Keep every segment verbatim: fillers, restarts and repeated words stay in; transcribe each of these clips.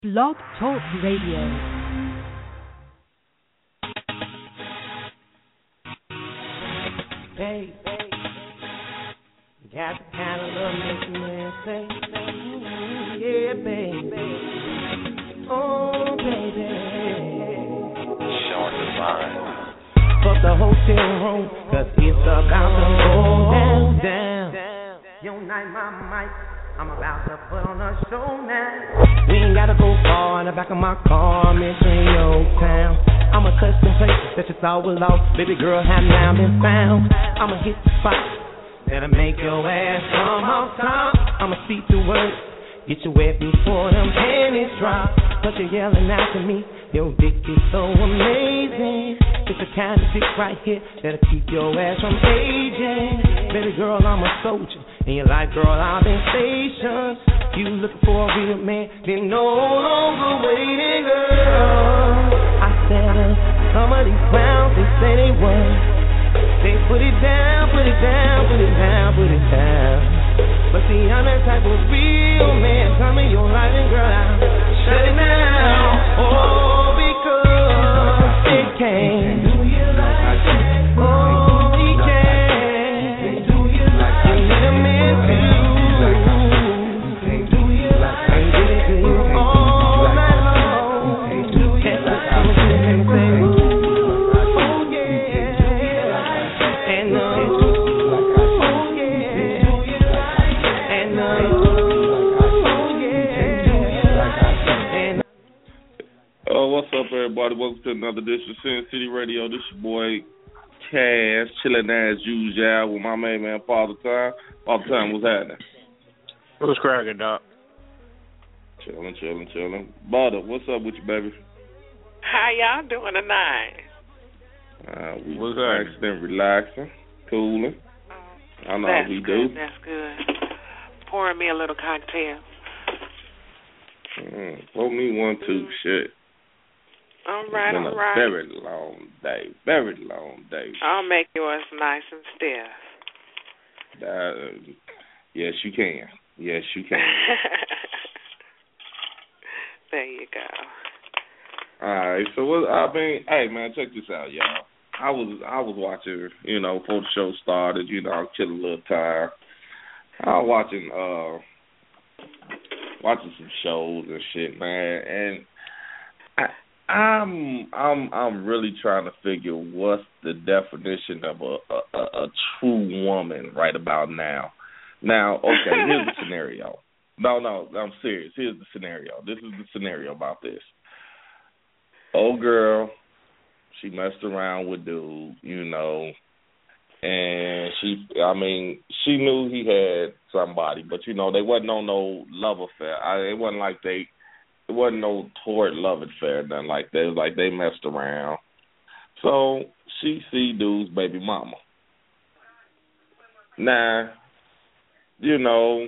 Blog Talk Radio. Baby, you got the kind of love makes a man say, yeah, baby. Oh, baby. Showing divine. Fuck the hotel room, cause it's about to go down, down. Yo, night, my mic, I'm about to put on a show now. We ain't gotta go far in the back of my car, mention your town. I'ma touch some places that you thought was lost. Baby girl, have now been found. I'ma hit the spot that'll make your ass come off top. I'ma speak the words, get you wet before them panties drop. But you're yelling out to me, your dick is so amazing. It's the kind of dick right here that'll keep your ass from aging. Baby girl, I'm a soldier, and you're like, girl, I've been stationed. You looking for a real man, then no longer waiting, girl. I said, uh, some of these clowns, they say they what? They put it down, put it down, put it down, put it down. But see, I'm that type of real man. Tell me your life and girl, I'll shut it down. Oh, because it can. Do you like that? Oh, he can. Do you like that? You need a man too. Do you like that? And give it to you all night long. Do you like that? What's up, everybody? Welcome to another edition of Sin City Radio. This your boy, Cass, chilling as usual with my main man, Father Time. Father Time, what's happening? What's cracking, Doc? Chilling, chilling, chilling. Butter, what's up with you, baby? How y'all doing tonight? Uh, we what's relaxing and relaxing, cooling. Oh, I know that's how we good, do. That's good. Pouring me a little cocktail. Mm, pour me one, too. Shit. All right, it's been all a right. very long day. Very long day. I'll make yours nice and stiff. Uh, yes, you can. Yes, you can. There you go. All right. So what? I mean, hey man, check this out, y'all. I was I was watching, you know, before the show started. You know, I was chilling a little tired. I was watching uh watching some shows and shit, man, and I. I'm I'm I'm really trying to figure what's the definition of a, a, a true woman right about now. Now, okay, here's the scenario. No, no, I'm serious. Here's the scenario. This is the scenario about this. Old girl, she messed around with dude, you know, and she, I mean, she knew he had somebody, but you know, they wasn't on no love affair. I, it wasn't like they. It wasn't no toward love affair, nothing like that. It was like they messed around. So she see dude's baby mama. Now, you know,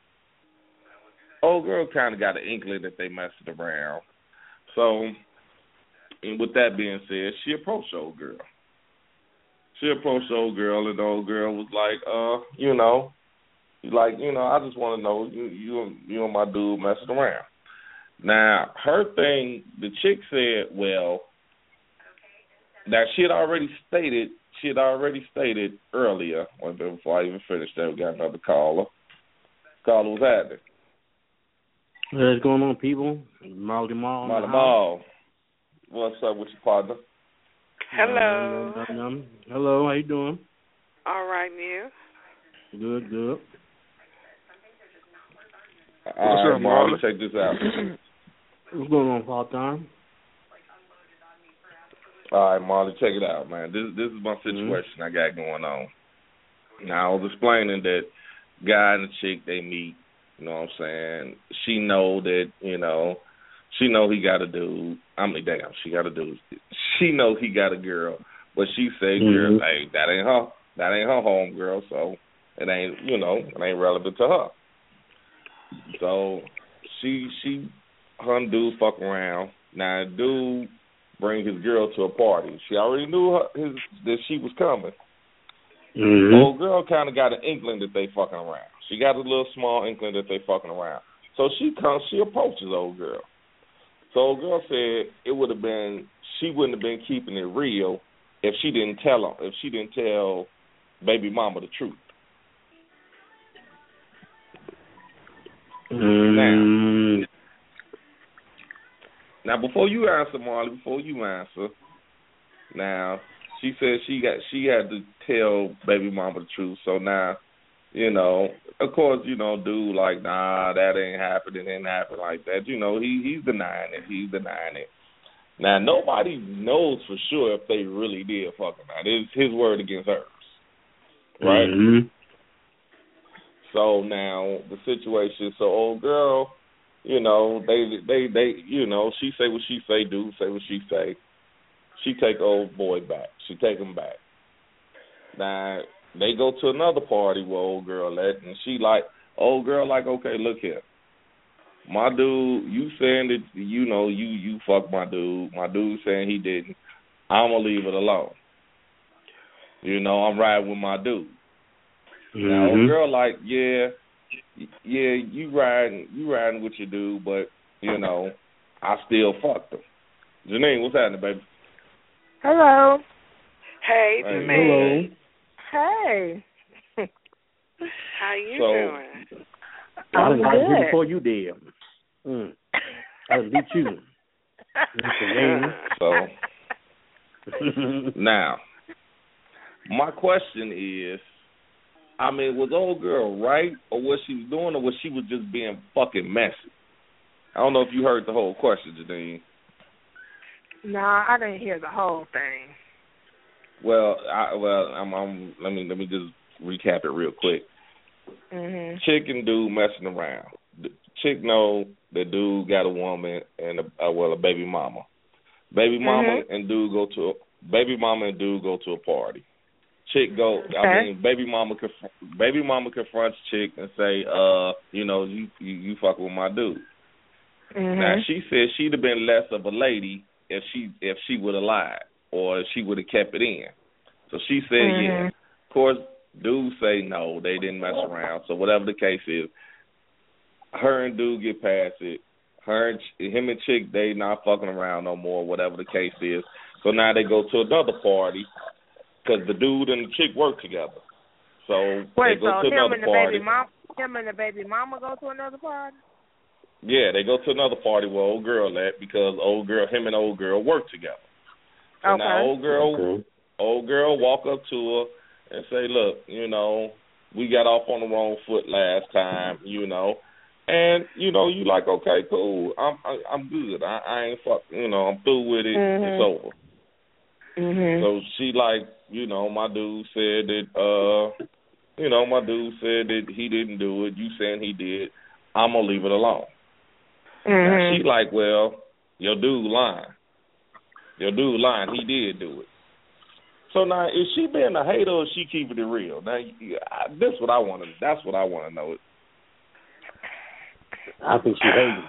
old girl kind of got an inkling that they messed around. So, and with that being said, she approached old girl. She approached old girl, and the old girl was like, uh, you know, like, you know, I just want to know, you, you, you and my dude messing around. Now, her thing, the chick said, well, that she had already stated, she had already stated earlier, before I even finished that, we got another caller. Caller was happening. What's going on, people? Molly Mall. Molly Mall. What's up with your partner? Hello. Um, um, hello, how you doing? All right, you? Good, good. All right, Molly, check this out. What's going on, Paul Time? All right, Molly, check it out, man. This this is my situation mm-hmm. I got going on. Now, I was explaining that guy and the chick, they meet, you know what I'm saying? She know that, you know, she know he got a dude. I mean, damn, she got a dude. She know he got a girl, but she say, mm-hmm. girl, hey, that ain't her. That ain't her home girl, so it ain't, you know, it ain't relevant to her. So she she her and dude fuck around. Now dude bring his girl to a party. She already knew her, his, that she was coming. Mm-hmm. Old girl kind of got an inkling that they fucking around. She got a little small inkling that they fucking around. So she comes, she approaches old girl. So old girl said it would have been she wouldn't have been keeping it real if she didn't tell him, if she didn't tell baby mama the truth. Mm. Now, now before you answer, Marley, before you answer, now she said she got she had to tell baby mama the truth. So now, you know, of course, you know, dude like, nah, that ain't happened, it didn't happen like that. You know, he he's denying it. He's denying it. Now nobody knows for sure if they really did fuck or not. It's his word against hers. Right? Mm-hmm. So now the situation, so old girl, you know, they they they you know, she say what she say, dude say what she say. She take old boy back. She take him back. Now they go to another party where old girl at, and she like, old girl like, okay, look here. My dude, you saying that, you know, you, you fuck my dude. My dude saying he didn't. I'm going to leave it alone. You know, I'm riding with my dude. Mm-hmm. Now, old girl like, yeah, yeah, you riding, you riding with your dude, but, you know, I still fucked him. Janine, what's happening, baby? Hello. Hey, hey Janine. Hey. How you so, doing? I done got you good. before you did. Mm. I done beat you. So, now, my question is, I mean, was old girl right, or what she was doing, or was she was just being fucking messy? I don't know if you heard the whole question, Janine. No, I didn't hear the whole thing. Well, I, well, I'm, I'm, let me let me just recap it real quick. Mm-hmm. Chick and dude messing around. The chick know that dude got a woman and a, uh, well a baby mama. Baby mama Mm-hmm. and dude go to a, baby mama and dude go to a party. Chick go. Okay. I mean, baby mama conf- baby mama confronts chick and say, uh, you know, you you, you fuck with my dude. Mm-hmm. Now she said she'd have been less of a lady if she if she would have lied or if she would have kept it in. So she said, Mm-hmm. yeah. Of course, dudes say no, they didn't mess around. So whatever the case is, her and dude get past it. Her and him and chick, they not fucking around no more. Whatever the case is. So now they go to another party because the dude and the chick work together. So Wait, they go so to him another and the party. baby mom, him and the baby mama go to another party? Yeah, they go to another party where old girl at because old girl, him and old girl work together. So Okay. now old girl, Okay. old girl walk up to her and say, look, you know, we got off on the wrong foot last time, you know, and you know, you like, okay, cool, I'm I, I'm good, I, I ain't fuck, you know, I'm through with it, Mm-hmm. it's over. Mhm. So she like, you know, my dude said that, uh, you know, my dude said that he didn't do it. You saying he did? I'm gonna leave it alone. Mhm. Now she like, well, your dude lying. Your dude lying. He did do it. So now, is she being a hater or is she keeping it real? Now, I, this what I want to. That's what I want to know. I think she hated.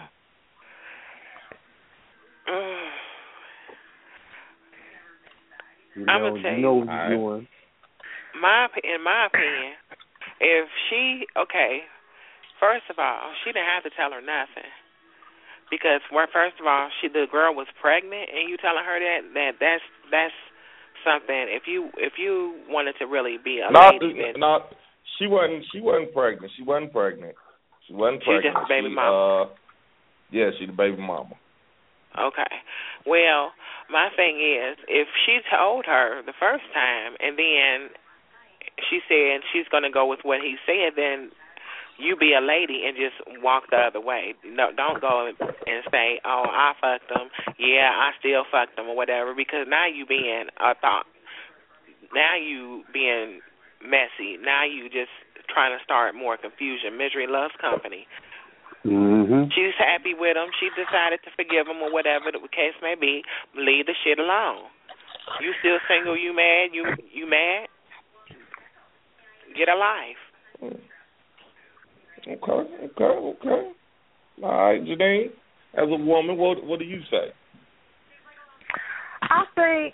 You know, I'm gonna tell you you. know what All you're right. doing. My in my opinion, if she okay, first of all, she didn't have to tell her nothing because well, first of all, she the girl was pregnant, and you telling her that that that's that's something. If you if you wanted to really be a Not, lady, then not. She wasn't. She wasn't pregnant. She wasn't pregnant. She wasn't She pregnant. just a baby she, mama. Uh, yeah, she the baby mama. okay. Well, my thing is, if she told her the first time, and then she said she's going to go with what he said, then you be a lady and just walk the other way. No, don't go and say, "Oh, I fucked him. Yeah, I still fucked him," or whatever, because now you being a thought. Now you being messy. Now you just trying to start more confusion. Misery loves company. Mm-hmm. She's happy with him. She decided to forgive him or whatever the case may be. Leave the shit alone. You still single? You mad? You you mad? Get a life. Okay, okay, okay. All right, Janine, as a woman, what what do you say? I think,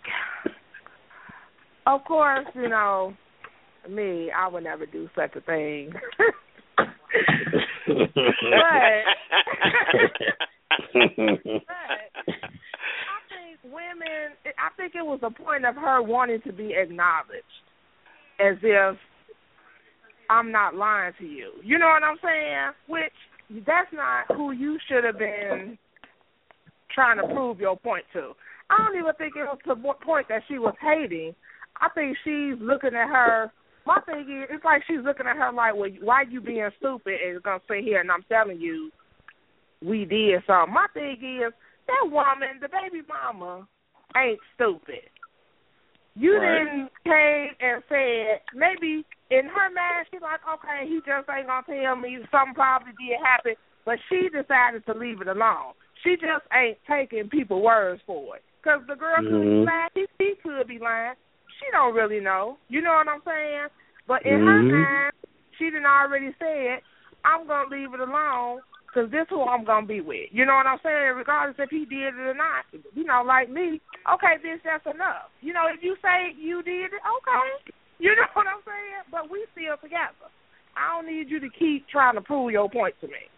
of course, you know, me, I would never do such a thing. but I think women, I think it was a point of her wanting to be acknowledged, as if I'm not lying to you. You know what I'm saying? Which, that's not who you should have been trying to prove your point to. I don't even think it was to the point that she was hating. I think she's looking at her. My thing is, it's like she's looking at her like, well, why you being stupid and going to sit here and I'm telling you we did something. My thing is, that woman, the baby mama, ain't stupid. You Right. didn't came and said, maybe in her mind, she's like, okay, he just ain't going to tell me. Something probably did happen. But she decided to leave it alone. She just ain't taking people's words for it. Because the girl could be Mhm. lying. He, he could be lying. She don't really know. You know what I'm saying? But in Mhm. her mind, she done already said, I'm going to leave it alone because this who I'm going to be with. You know what I'm saying? Regardless if he did it or not. You know, like me, okay, bitch, that's enough. You know, if you say you did it, okay. You know what I'm saying? But we still together. I don't need you to keep trying to prove your point to me.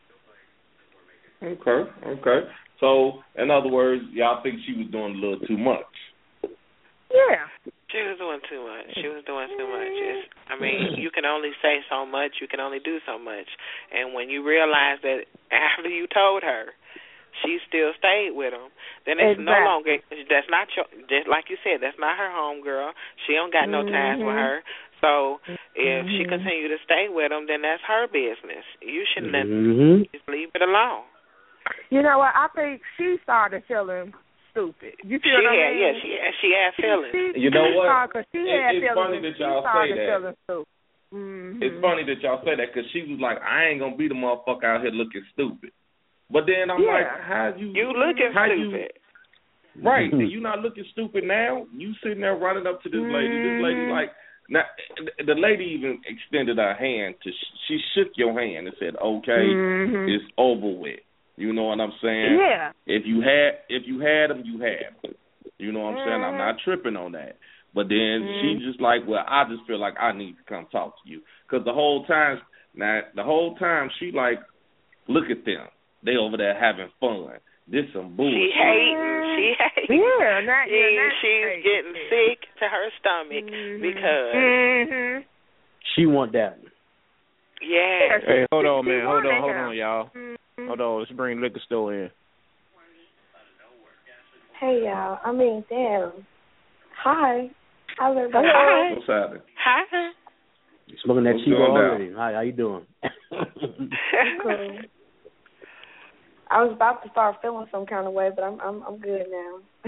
Okay, okay. So, in other words, y'all think she was doing a little too much. Yeah. She was doing too much. She was doing too much. It's, I mean, you can only say so much. You can only do so much. And when you realize that after you told her, she still stayed with him, then it's Exactly. no longer, that's not your, just like you said, that's not her home girl. She don't got no ties with her. So if she Mhm. continue to stay with him, then that's her business. You shouldn't let Mhm. just leave it alone. You know what? I think she started feeling stupid. You see She what I had, mean? yeah, she had, she had feelings. She, You know she what? started, 'cause she It- had it's feelings. funny and that she y'all say started that. feeling stupid. Mm-hmm. It's funny that y'all say that because she was like, I ain't gonna be the motherfucker out here looking stupid. But then I'm Yeah. like, how you? You looking how stupid. You, right? And you not looking stupid now. You sitting there running up to this lady. This lady Mhm. like, now the lady even extended her hand to. She shook your hand and said, "Okay, Mhm. it's over with." You know what I'm saying? Yeah. If you had, if you had them, you had them. You know what I'm saying? I'm Mhm. not tripping on that. But then Mhm. she just like, well, I just feel like I need to come talk to you because the whole time, now the whole time she like, look at them, they over there having fun. This some bullshit. She hating. She hating. Yeah, not, She, yeah, not she's hating. getting sick to her stomach Mhm. because, Mhm. She want that. yeah. Hey, hold She- on, she man. Hold on, wanted hold him. on, y'all. Mhm. Hold on. Let's bring liquor store in. Hey, y'all. I mean, damn. Hi. How's everybody? Hi. What's happening? Hi. You smoking that What's cheap going down? already? Hi, how you doing? Cool. I was about to start feeling some kind of way, but I'm I'm I'm good now.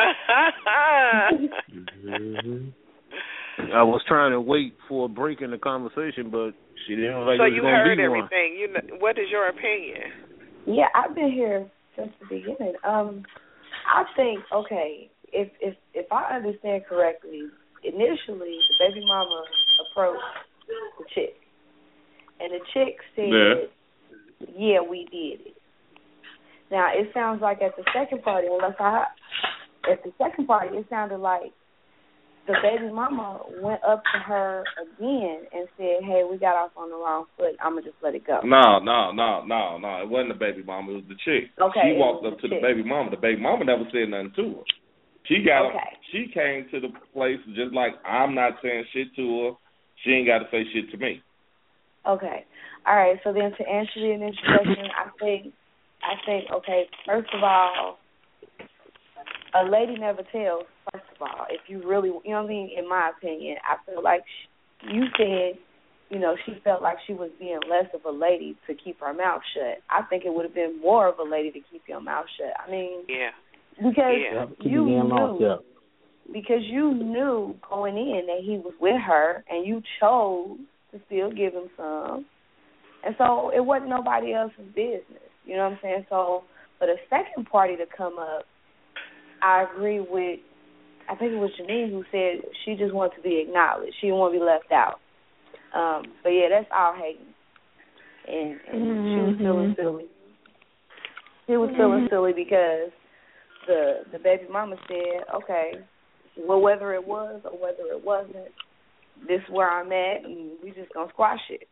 Mhm. I was trying to wait for a break in the conversation, but she didn't like So it was you gonna heard be one. everything. You know, what is your opinion? Yeah, I've been here since the beginning. Um, I think okay, if if if I understand correctly, initially the baby mama approached the chick, and the chick said, "Yeah, we did it." Now it sounds like at the second party, unless I at the second party, it sounded like the baby mama went up to her again and said, "Hey, we got off on the wrong foot. I'm gonna just let it go." No, no, no, no, no. It wasn't the baby mama. It was the chick. Okay, She it walked was up the to chick. the baby mama. The baby mama never said nothing to her. She got. Okay. She came to the place just like I'm not saying shit to her. She ain't got to say shit to me. Okay. All right. So then, to answer the initial question, I think, I think, okay. First of all, a lady never tells. First of all, if you really, you know what I mean. In my opinion, I feel like she, you said, you know, she felt like she was being less of a lady to keep her mouth shut. I think it would have been more of a lady to keep your mouth shut. I mean, Yeah. because Yeah. Keep you your damn mouth knew. shut. Because you knew going in that he was with her, and you chose to still give him some, and so it wasn't nobody else's business. You know what I'm saying? So for the second party to come up, I agree with, I think it was Janine who said she just wanted to be acknowledged. She didn't want to be left out. Um, but yeah, that's all hating, and, and mm-hmm. she was feeling silly. She was feeling mm-hmm. silly because the the baby mama said, okay, well, whether it was or whether it wasn't, this is where I'm at, and we just gonna squash it.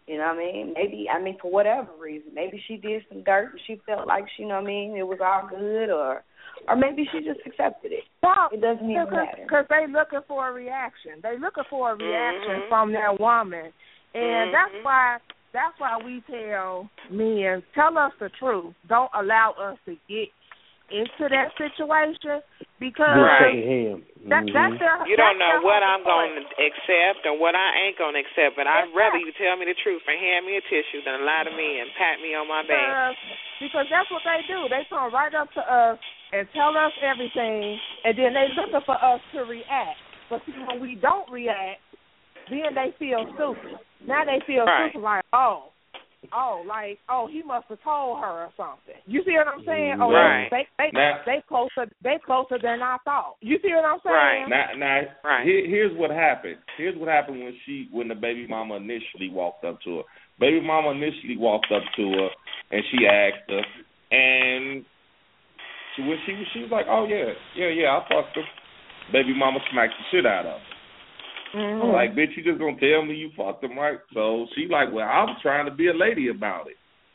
You know what I mean? Maybe, I mean, for whatever reason. Maybe she did some dirt and she felt like, she, you know what I mean, it was all good, or or maybe she just accepted it. No, it doesn't even matter. Because they looking for a reaction. They looking for a reaction mm-hmm. from their woman. And mm-hmm. that's why that's why we tell men, tell us the truth. Don't allow us to get into that situation, because right. that, mm-hmm. that's their, you don't that's know what I'm going to accept and what I ain't going to accept, but I'd rather you tell me the truth and hand me a tissue than lie to me and pat me on my back. Because that's what they do. They come right up to us and tell us everything, and then they looking for us to react. But see, when we don't react, then they feel stupid. Now they feel right. stupid, like, oh, oh, like, oh, he must have told her or something. You see what I'm saying? Oh, right. they they now, they closer they closer than I thought. You see what I'm saying? Right. Now, now right. here, here's what happened. Here's what happened when she when the baby mama initially walked up to her. Baby mama initially walked up to her and she asked her, and she when she she was like, oh yeah, yeah, yeah, I fucked her. Baby mama smacked the shit out of her. Mm-hmm. Like, bitch, you just gonna tell me you fucked him, right? So she like, well, I'm trying to be a lady about it.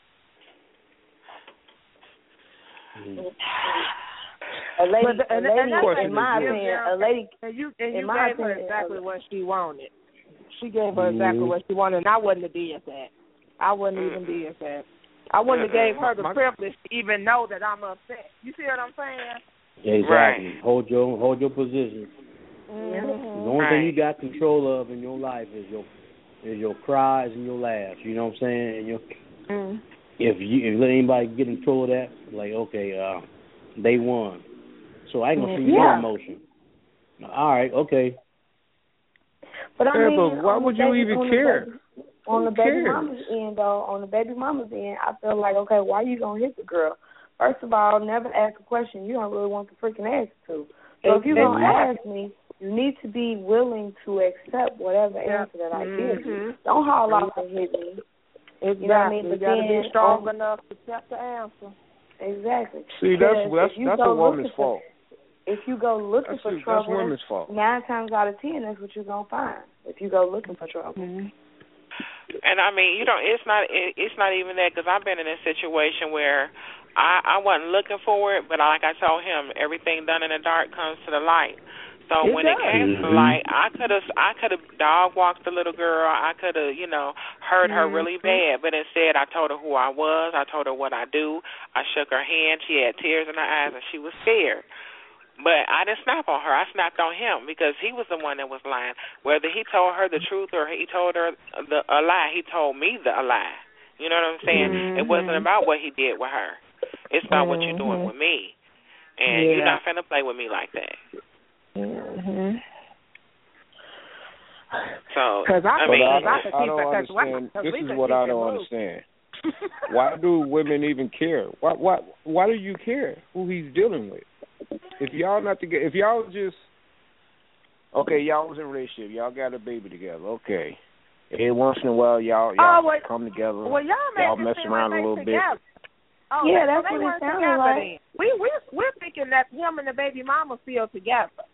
A lady, but the, and, a lady and in my opinion, a lady, and you and you gave her opinion, exactly what she wanted. She gave her exactly mm-hmm. what she wanted, and I wouldn't have did that. I wouldn't even did that. I wouldn't have gave her the My, privilege to even know that I'm upset. You see what I'm saying? Exactly. Right. Hold your hold your position. Mm-hmm. The only right. thing you got control of in your life is your is your cries and your laughs. You know what I'm saying? And your, mm-hmm. if you if let anybody get in control of that, like okay, uh, they won. So I ain't gonna see yeah. no emotion. All right, okay. But I yeah, mean, but why would you baby, even on care? The baby, on Who the baby cares? mama's end, though, on the baby mama's end, I feel like, okay, why you gonna hit the girl? First of all, never ask a question you don't really want the freaking answer to. So if you're gonna ask me, you need to be willing to accept whatever yeah. answer that I mm-hmm. give you. Don't haul off and hit me. Exactly. You know what I mean? You But gotta then, be strong um, enough to accept the answer. Exactly. See, that's Because that's if you that's go a woman's looking for- fault. If you go looking That's, for that's trouble, women's fault. nine times out of ten, that's what you're gonna find. If you go looking for trouble. Mm-hmm. And I mean, you know, it's not it, it's not even that, because I've been in a situation where I, I wasn't looking for it, but like I told him, everything done in the dark comes to the light. So it when does. it came to the light, I could have I could have dog walked the little girl. I could have, you know, hurt her mm-hmm. really bad. But instead, I told her who I was. I told her what I do. I shook her hand. She had tears in her eyes, and she was scared. But I didn't snap on her. I snapped on him because he was the one that was lying. Whether he told her the truth or he told her the, a lie, he told me the a lie. You know what I'm saying? Mm-hmm. It wasn't about what he did with her. It's about mm-hmm. what you're doing with me. And yeah. you're not finna play with me like that. Mm-hmm. So, Cause I, I mean, I, I, I don't understand. This is what I don't understand. Why do women even care? Why, why, why do you care who he's dealing with? If y'all not together, if y'all just okay, y'all was in a relationship, y'all got a baby together, okay. Every once in a while, y'all y'all oh, well, come together, well, y'all, y'all mess around like a little together. bit. Oh, yeah, so that's they what it weren't sounded like. Then. We we we're thinking that him and the baby mama still together.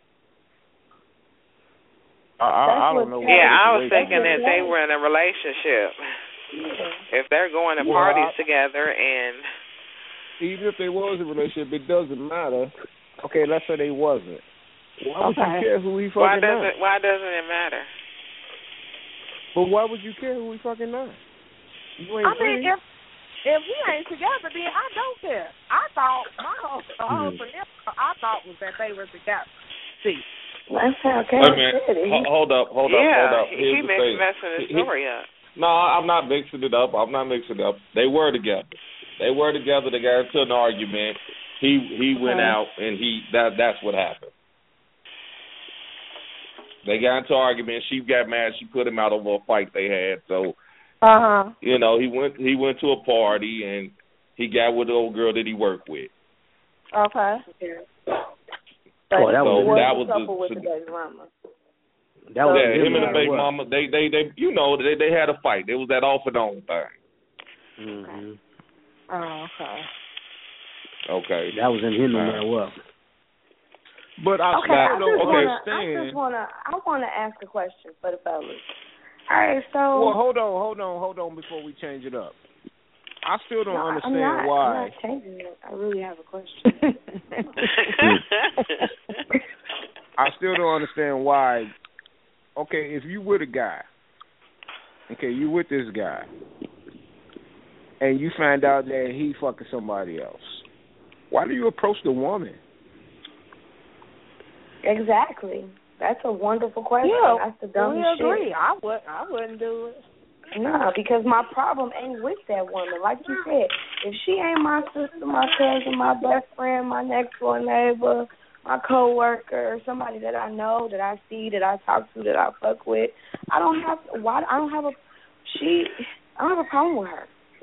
I, I, I don't know. Yeah, I was the thinking that they were in a relationship. Yeah. If they're going to well, parties I, together and even if they was in a relationship, it doesn't matter. Okay, let's say they wasn't. Why would okay. you care who he fucking why doesn't not? why doesn't it matter? But why would you care who he fucking not? You ain't I mean, free. if if we ain't together, then I don't care. I thought my husband, husband I thought was that they were together. See. That's how Wait a minute. Ho- hold up, hold up, yeah, hold up. Here's he the mixed thing. messing his He- story up. No, I'm not mixing it up. I'm not mixing it up. They were together. They were together. They got into an argument. He he went Okay. out and he that that's what happened. They got into an argument. She got mad. She put him out over a fight they had. So, Uh huh. you know, he went he went to a party and he got with the old girl that he worked with. Okay. But Oh, that so was that was couple the, with the baby mama. That was yeah, him and the no baby what. mama. They they they you know they they had a fight. It was that off and on thing. Mm-hmm. Oh, okay. Okay. That was in him no Right. matter what. But I Okay, I still just don't wanna, I understand. just wanna, I wanna ask a question for the fellas. All right, so. Well, hold on, hold on, hold on before we change it up. I still don't no, understand I'm not, why. I'm not changing it. I really have a question. I still don't understand why. Okay, if you with a guy, okay, you with this guy, and you find out that he fucking somebody else, why do you approach the woman? Exactly. That's a wonderful question. Yeah, That's the dumbest we agree. shit. I would. I wouldn't do it. No, because my problem ain't with that woman. Like you said, if she ain't my sister, my cousin, my best friend, my next door neighbor, my coworker, or somebody that I know, that I see, that I talk to, that I fuck with, I don't have why I don't have a she. I don't have a problem with her.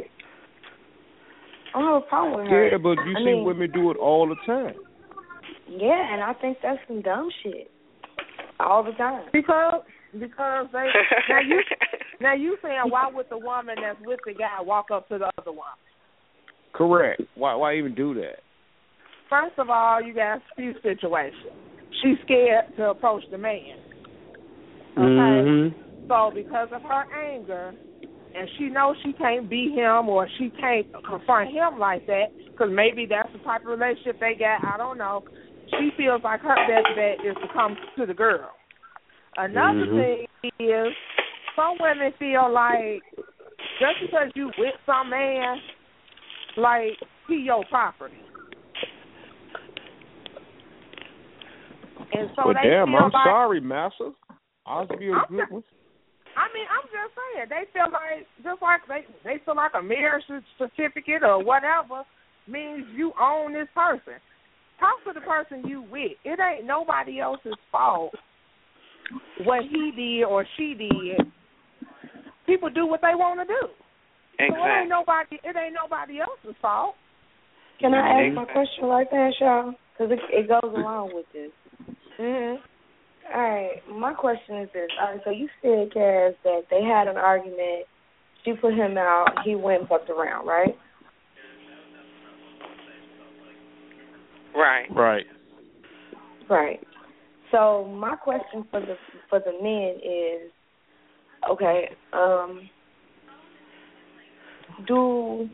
I don't have a problem with her. Yeah, but you I see mean, women do it all the time. Yeah, and I think that's some dumb shit. All the time. Because because they now you now you saying why would the woman that's with the guy walk up to the other woman? Correct. Why why even do that? First of all, you got a few situations. She's scared to approach the man. Okay? Mm-hmm. So because of her anger, and she knows she can't beat him or she can't confront him like that, because maybe that's the type of relationship they got, I don't know. She feels like her best bet is to come to the girl. Another mm-hmm. thing is, some women feel like just because you with some man, like he your property. And so well, they damn, feel I'm like, sorry, Massa. I'll give you a I'm good just, one. I mean, I'm just saying, they feel like, just like they, they feel like a marriage certificate or whatever means you own this person. Talk to the person you with. It ain't nobody else's fault what he did or she did. People do what they want to do. Exactly. So it ain't nobody. It ain't nobody else's fault. Can I ask my question right there, y'all? Because it, it goes along with this. Mhm. All right. My question is this. All right. So you said, Kaz, that they had an argument. She put him out. He went and fucked around, right? Right. Right. Right. So my question for the for the men is, okay, um, do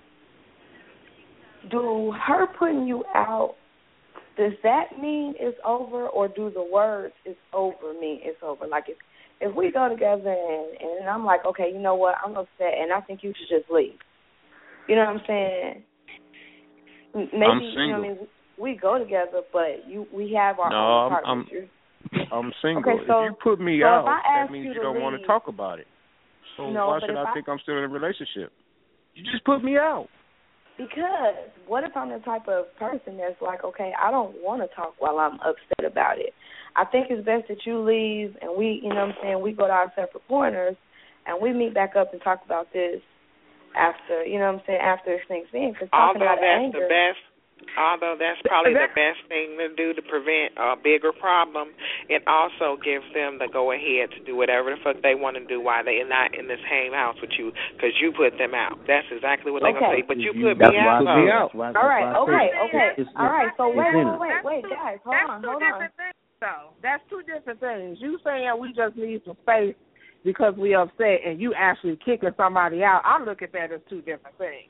do her putting you out, does that mean it's over, or do the words "it's over" mean it's over? Like if if we go together and and I'm like, okay, you know what, I'm upset and I think you should just leave. You know what I'm saying? Maybe I'm you single. know what I mean. We go together, but you we have our no, own I'm, partners. I'm I'm single. Okay, so, if you put me so out, that means you, you don't leave, want to talk about it. So no, why but should I, I think I'm still in a relationship? You just put me out. Because what if I'm the type of person that's like, okay, I don't want to talk while I'm upset about it. I think it's best that you leave and we, you know what I'm saying, we go to our separate corners and we meet back up and talk about this after, you know what I'm saying, after this thing's in. Cause talking although about that's anger, the best, although that's probably the best thing to do to prevent a bigger problem, it also gives them the go ahead to do whatever the fuck they want to do while they're not in the same house with you, because you put them out. That's exactly what they're okay. gonna say. But you, you put me that's out. Why, me that's out. why, all right, that's okay, why okay, it's, it's, all right. So wait, it's wait, wait, wait, guys, hold That's on, two hold different on. things, though. That's two different things. You saying we just need some space because we upset, and you actually kicking somebody out. I look at that as two different things.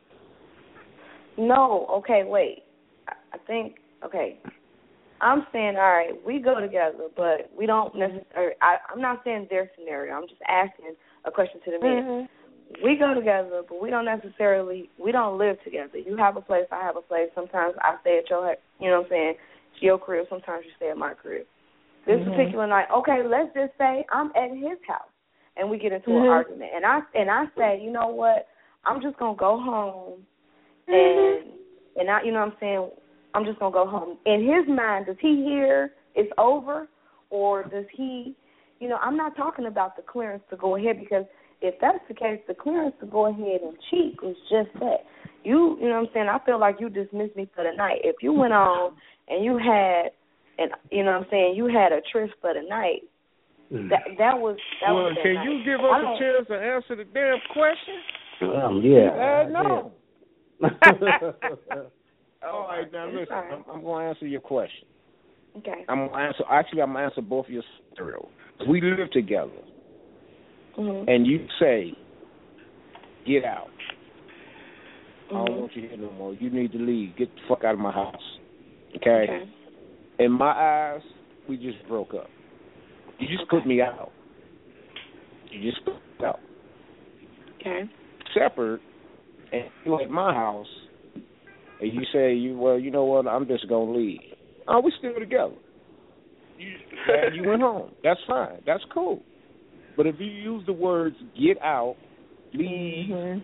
No, okay, wait. I think, okay, I'm saying, all right, we go together, but we don't necessarily, I, I'm not saying their scenario. I'm just asking a question to the men. Mm-hmm. We go together, but we don't necessarily, we don't live together. You have a place, I have a place. Sometimes I stay at your, you know what I'm saying, your crib. Sometimes you stay at my crib. This mm-hmm. particular night, okay, let's just say I'm at his house, and we get into mm-hmm. an argument. And I and I say, you know what, I'm just going to go home, and, mm-hmm. and I, you know what I'm saying, I'm just going to go home. In his mind, does he hear it's over, or does he, you know, I'm not talking about the clearance to go ahead, because if that's the case, the clearance to go ahead and cheat was just that. You, you know what I'm saying, I feel like you dismissed me for the night. If you went on and you had, and you know what I'm saying, you had a tryst for the night, that that was, that well, was that can night. you give us a chance to answer the damn question? Um, yeah. Uh, no. Yeah. All right, now listen, I'm, I'm going to answer your question. Okay. I'm going to answer, actually, I'm going to answer both of your scenarios. We live together. mm-hmm. and you say, get out. Mm-hmm. I don't want you here no more. You need to leave. Get the fuck out of my house. Okay? Okay. In my eyes, we just broke up. You just okay. put me out. You just put me out. Okay. Separate, and you at my house, and you say, "You well, you know what? I'm just gonna leave." Oh, we still together. You, and you went home. That's fine. That's cool. But if you use the words "get out," leave, mm-hmm.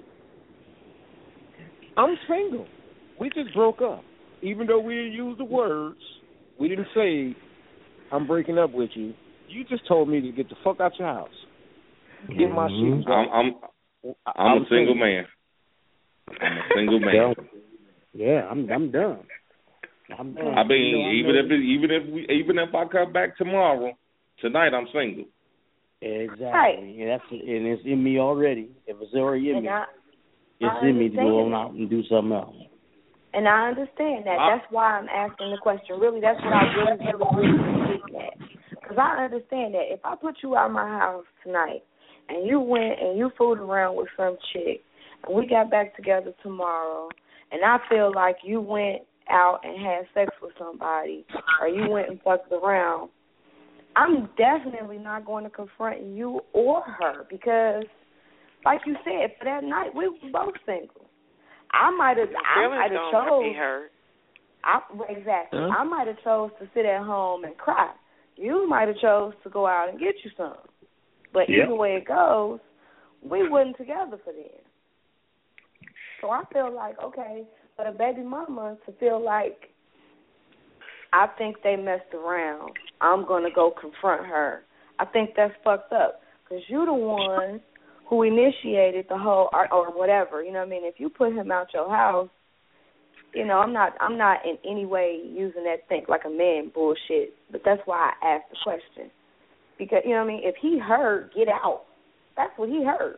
I'm single. We just broke up. Even though we didn't use the words, we didn't say, I'm breaking up with you. You just told me to get the fuck out your house. Get mm-hmm. my shit. I'm, I'm, I'm, I'm a single man. I'm a single man. Yeah, I'm I'm done. I'm done. I mean, you know, even if it, even if we even if I come back tomorrow, tonight I'm single. Exactly. Right. And that's and it's in me already. If it's already in and me, I, it's I in me to go on out and do something else. And I understand that. I, that's why I'm asking the question. Really, that's what I really, really, really getting at. Because I understand that if I put you out of my house tonight and you went and you fooled around with some chick and we got back together tomorrow and I feel like you went out and had sex with somebody or you went and fucked around, I'm definitely not going to confront you or her because, like you said, for that night we were both single. I might have. I might have chose. Be hurt. I, exactly. Huh? I might have chose to sit at home and cry. You might have chose to go out and get you some. But yep. either way it goes, we wasn't together for then. So I feel like, okay, for the baby mama to feel like I think they messed around, I'm going to go confront her. I think that's fucked up because you the one who initiated the whole, or, or whatever, you know what I mean? If you put him out your house, you know, I'm not I'm not in any way using that think like a man bullshit, but that's why I asked the question. Because, you know what I mean, if he heard, get out, that's what he heard.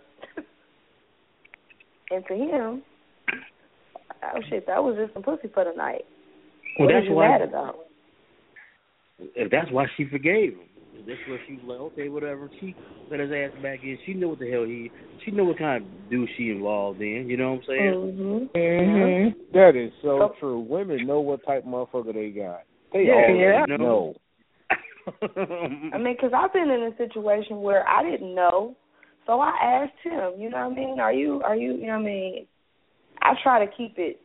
And to him, oh shit, that was just some pussy for the night. Well, what that's are you why, mad about? If that's why she forgave him. That's where she was like, okay, whatever. She let his ass back in. She knew what the hell he. She knew what kind of do she involved in. You know what I'm saying? Mm-hmm. Mm-hmm. That is so oh. true. Women know what type of motherfucker they got. They yeah, already yeah. know. I mean, because I've been in a situation where I didn't know, so I asked him. You know what I mean? Are you? Are you? You know what I mean? I try to keep it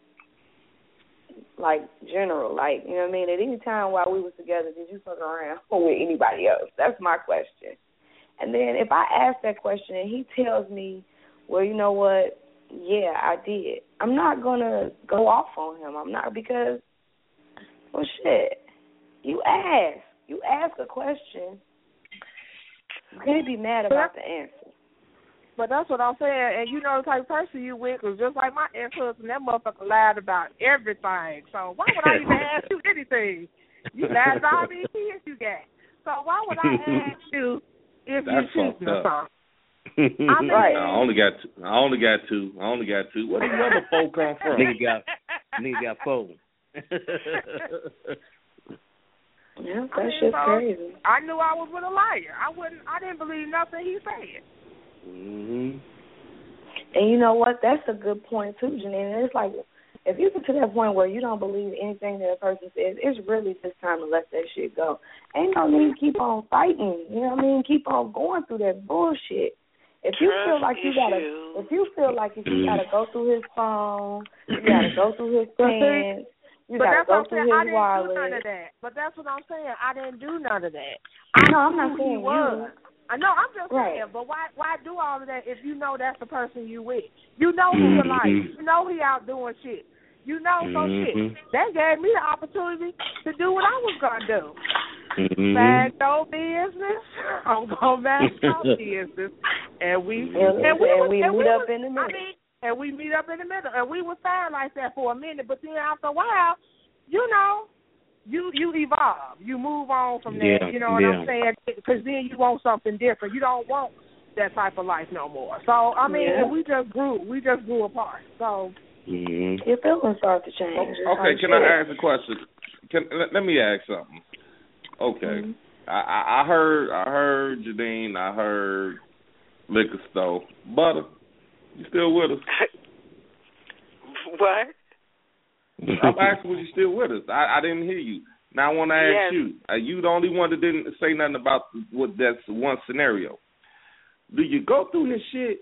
like general, like, you know what I mean? At any time while we was together, did you fuck around with anybody else? That's my question. And then if I ask that question and he tells me, well, you know what, yeah, I did, I'm not going to go off on him. I'm not, because, well, shit, you ask. You ask a question. You can't be mad about the answer. But that's what I'm saying, and you know the type of person you with, because just like my ex-husband, that motherfucker lied about everything. So why would I even ask you anything? You lied about how many kids you got. So why would I ask you if that's you cheating or something? I mean, right. I only got two. I only got two. I only got two. Where the other four come from? Nigga got, nigga got four. Yeah, that's I mean, just so crazy. I knew I was with a liar. I wouldn't. I didn't believe nothing he said. Mhm. And you know what? That's a good point too, Janine. And it's like, if you get to that point where you don't believe anything that a person says, it's really just time to let that shit go. Ain't no need to keep on fighting. You know what I mean? Keep on going through that bullshit. If you Trust feel like you issue. gotta, if you feel like if you gotta go through his phone, you gotta go through his pants. You but gotta that's go what I'm through saying. I his didn't wallet. do none of that. But that's what I'm saying. I didn't do none of that. No, I'm not Who he saying was. you. I know, I'm just Right. saying, but why why do all of that if you know that's the person you with? You know he a liar. You know he out doing shit. You know, so Mm-hmm. shit. That gave me the opportunity to do what I was going to do. Mm-hmm. Bag no business. I'm going to bag no business. And we, And, and we, and was, we and meet we up was, in the middle. I mean, and we meet up in the middle. And we was fine like that for a minute. But then after a while, you know, You you evolve. You move on from yeah, that. You know what yeah. I'm saying? Because then you want something different. You don't want that type of life no more. So I mean, Yeah. we just grew. We just grew apart. So Mm-hmm. Your feelings start to change. It's Okay, like can shit. I ask a question? Can let, let me ask something. Okay, Mhm. I, I I heard I heard Janine. I heard liquor store. Butter, you still with us? What? I'm asking, was you still with us? I, I didn't hear you. Now I want to ask yes. you. Are you the only one that didn't say nothing about what that's one scenario? Do you go through his shit?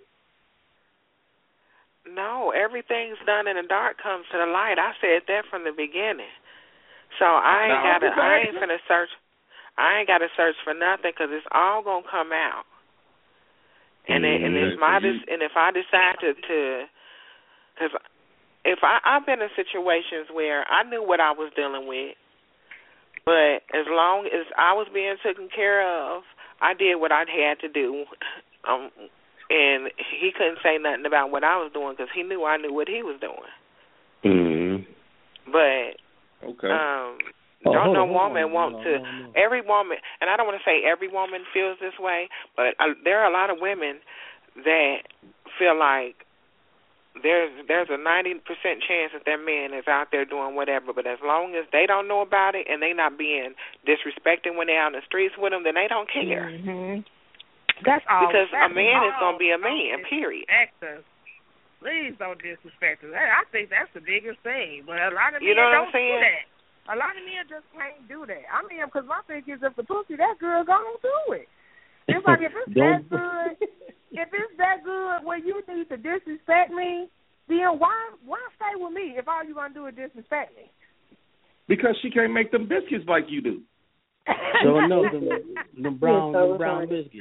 No, everything's done in the dark comes to the light. I said that from the beginning. So I ain't got to. I ain't finna search. I ain't got to search for nothing because it's all gonna come out. And mm-hmm. it, and it's my and if I decide to, because if I I've been in situations where I knew what I was dealing with, but as long as I was being taken care of, I did what I had to do. Um, and he couldn't say nothing about what I was doing because he knew I knew what he was doing. Mm-hmm. But okay. um, oh, don't no on, woman want on, to. on, on. Every woman, and I don't want to say every woman feels this way, but uh, there are a lot of women that feel like there's there's a ninety percent chance that their man is out there doing whatever, but as long as they don't know about it and they not being disrespecting when they're out in the streets with them, then they don't care. Mm-hmm. That's all. Because that's a man all, is going to be a man, period. Us. Please don't disrespect us. I think that's the biggest thing. But a lot of you men know don't do that. A lot of men just can't do that. I mean, because my thing is, if the pussy that good, go on do it. It's like if it's that good, if it's that good where you need to disrespect me, then why why stay with me if all you gonna do is disrespect me? Because she can't make them biscuits like you do. So no, the, the brown, so the brown biscuits.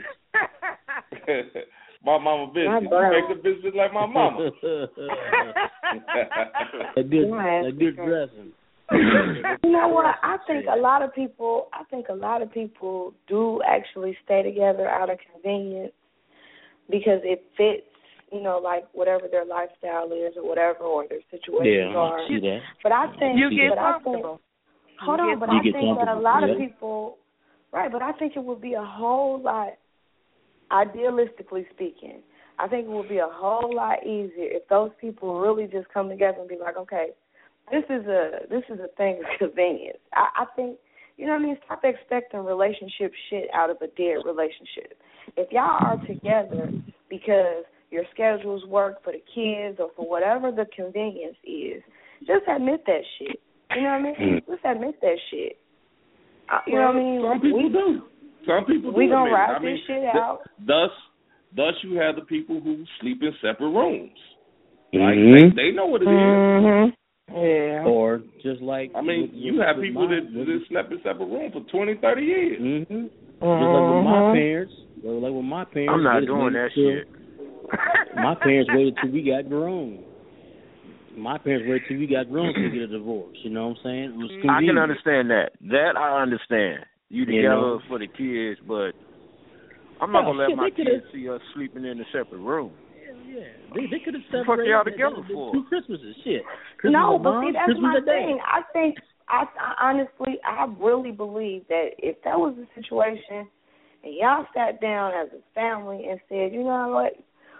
My mama biscuits. You make the biscuits like my mama. a good, a good dressing. You know what? I think a lot of people. I think a lot of people do actually stay together out of convenience because it fits. You know, like whatever their lifestyle is or whatever, or their situations yeah, are. see that. But I think you get but comfortable. I think, hold on, but I think that a lot of people, right? But I think it would be a whole lot, idealistically speaking, I think it would be a whole lot easier if those people really just come together and be like, okay, this is a this is a thing of convenience. I, I think, you know what I mean? Stop expecting relationship shit out of a dead relationship. If y'all are together because your schedules work for the kids or for whatever the convenience is, just admit that shit. You know what I mean? Just admit that shit. Uh, you well, know what I mean? Some people we, do. Some people do. We gonna admit ride I this mean, shit th- out. Thus, thus you have the people who sleep in separate rooms. Like Mm-hmm. they, they know what it mm-hmm. is. Yeah. Or just like I mean, with, you have with people my, that, that slept in separate rooms for twenty, thirty years. Mm-hmm. Mm-hmm. Just like with my parents. Like with my parents. I'm not doing that till, shit. My parents waited till we got grown. My parents waited till we got grown to get a divorce. You know what I'm saying? It was convenient. I can understand that. That I understand. You together you know? for the kids, but I'm not oh, gonna let shit, my kids could've... see us sleeping in a separate room. Hell yeah, they, they could have separated. What the fuck y'all together the, the, for? Two Christmases, shit. Christmas no, but mom, see, that's Christmas my thing. I think, I, I honestly, I really believe that if that was the situation, and y'all sat down as a family and said, you know what,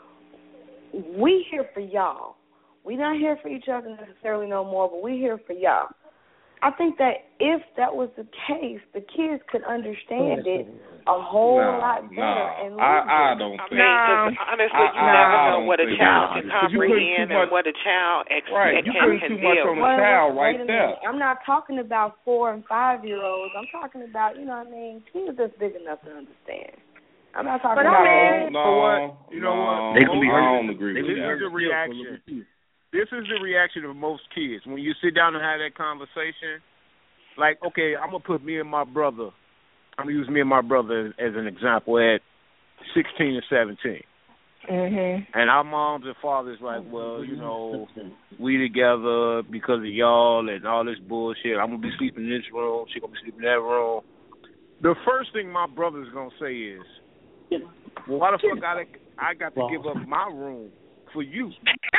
we here for y'all. We not here for each other necessarily no more, but we here for y'all. I think that if that was the case, the kids could understand it a whole no, lot better. No, and I, I don't I think. mean, no. honestly, you I, never I, I know what a child can comprehend and what a child ex- right. can, you putting can too much deal on with. the child wait, right wait there. Minute. I'm not talking about four and five year olds. I'm talking about, you know what I mean, kids that's big enough to understand. I'm not talking but about. I mean, no, for what? You know no, what? They can be I don't agree with this that. Is the reaction. This is the reaction of most kids when you sit down and have that conversation. Like, okay, I'm gonna put me and my brother. I'm gonna use me and my brother as, as an example at sixteen and seventeen. Mm-hmm. And our moms and fathers like, well, you know, we together because of y'all and all this bullshit. I'm gonna be sleeping in this room. She gonna be sleeping in that room. The first thing my brother's gonna say is, well, why the fuck I I got to give up my room for you?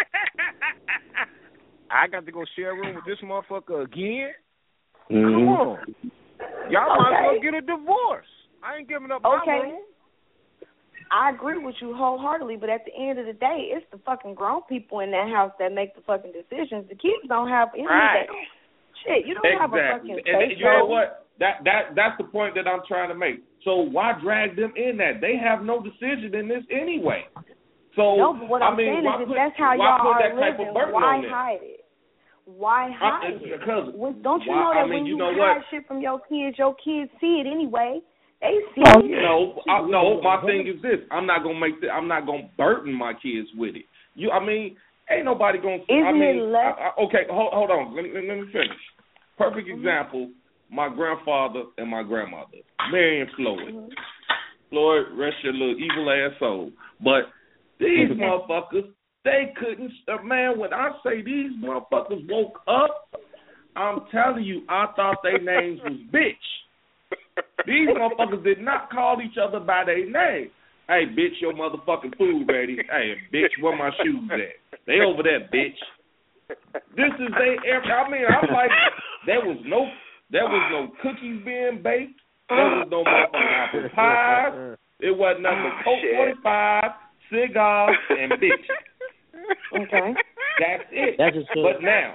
I got to go share a room with this motherfucker again? Mm-hmm. Come on. Y'all okay. might as well get a divorce. I ain't giving up my okay. room. I agree with you wholeheartedly, but at the end of the day, it's the fucking grown people in that house that make the fucking decisions. The kids don't have any right. of that. Shit, you don't exactly. have a fucking and, say. You know what? That that that's the point that I'm trying to make. So why drag them in that? They have no decision in this anyway. So no, but what I I'm mean, saying why is, put, if that's how why y'all put are that type living, of burden why on them? hide it? Why hide uh, it? Because well, don't you why, know that I mean, when you you know hide what? shit from your kids, your kids see it anyway. They see No, it. no, I, no. My thing is this: I'm not gonna make. The, I'm not gonna burden my kids with it. You, I mean, ain't nobody gonna. Isn't I mean, it less? I, I, okay, hold, hold on. Let me, let me finish. Perfect Mm-hmm. example: my grandfather and my grandmother, Mary and Floyd. Mm-hmm. Floyd, rest your little evil ass soul. But these motherfuckers, they couldn't. Uh, man, when I say these motherfuckers woke up, I'm telling you, I thought their names was bitch. These motherfuckers did not call each other by their name. Hey, bitch, your motherfucking food ready. Hey, bitch, where my shoes at? They over there, bitch. This is they. I mean, I'm like, there was no, there was no cookies being baked. There was no motherfucking apple pie. It wasn't nothing but Coke forty-five, cigars, and bitch. Okay. That's it. That's just but now,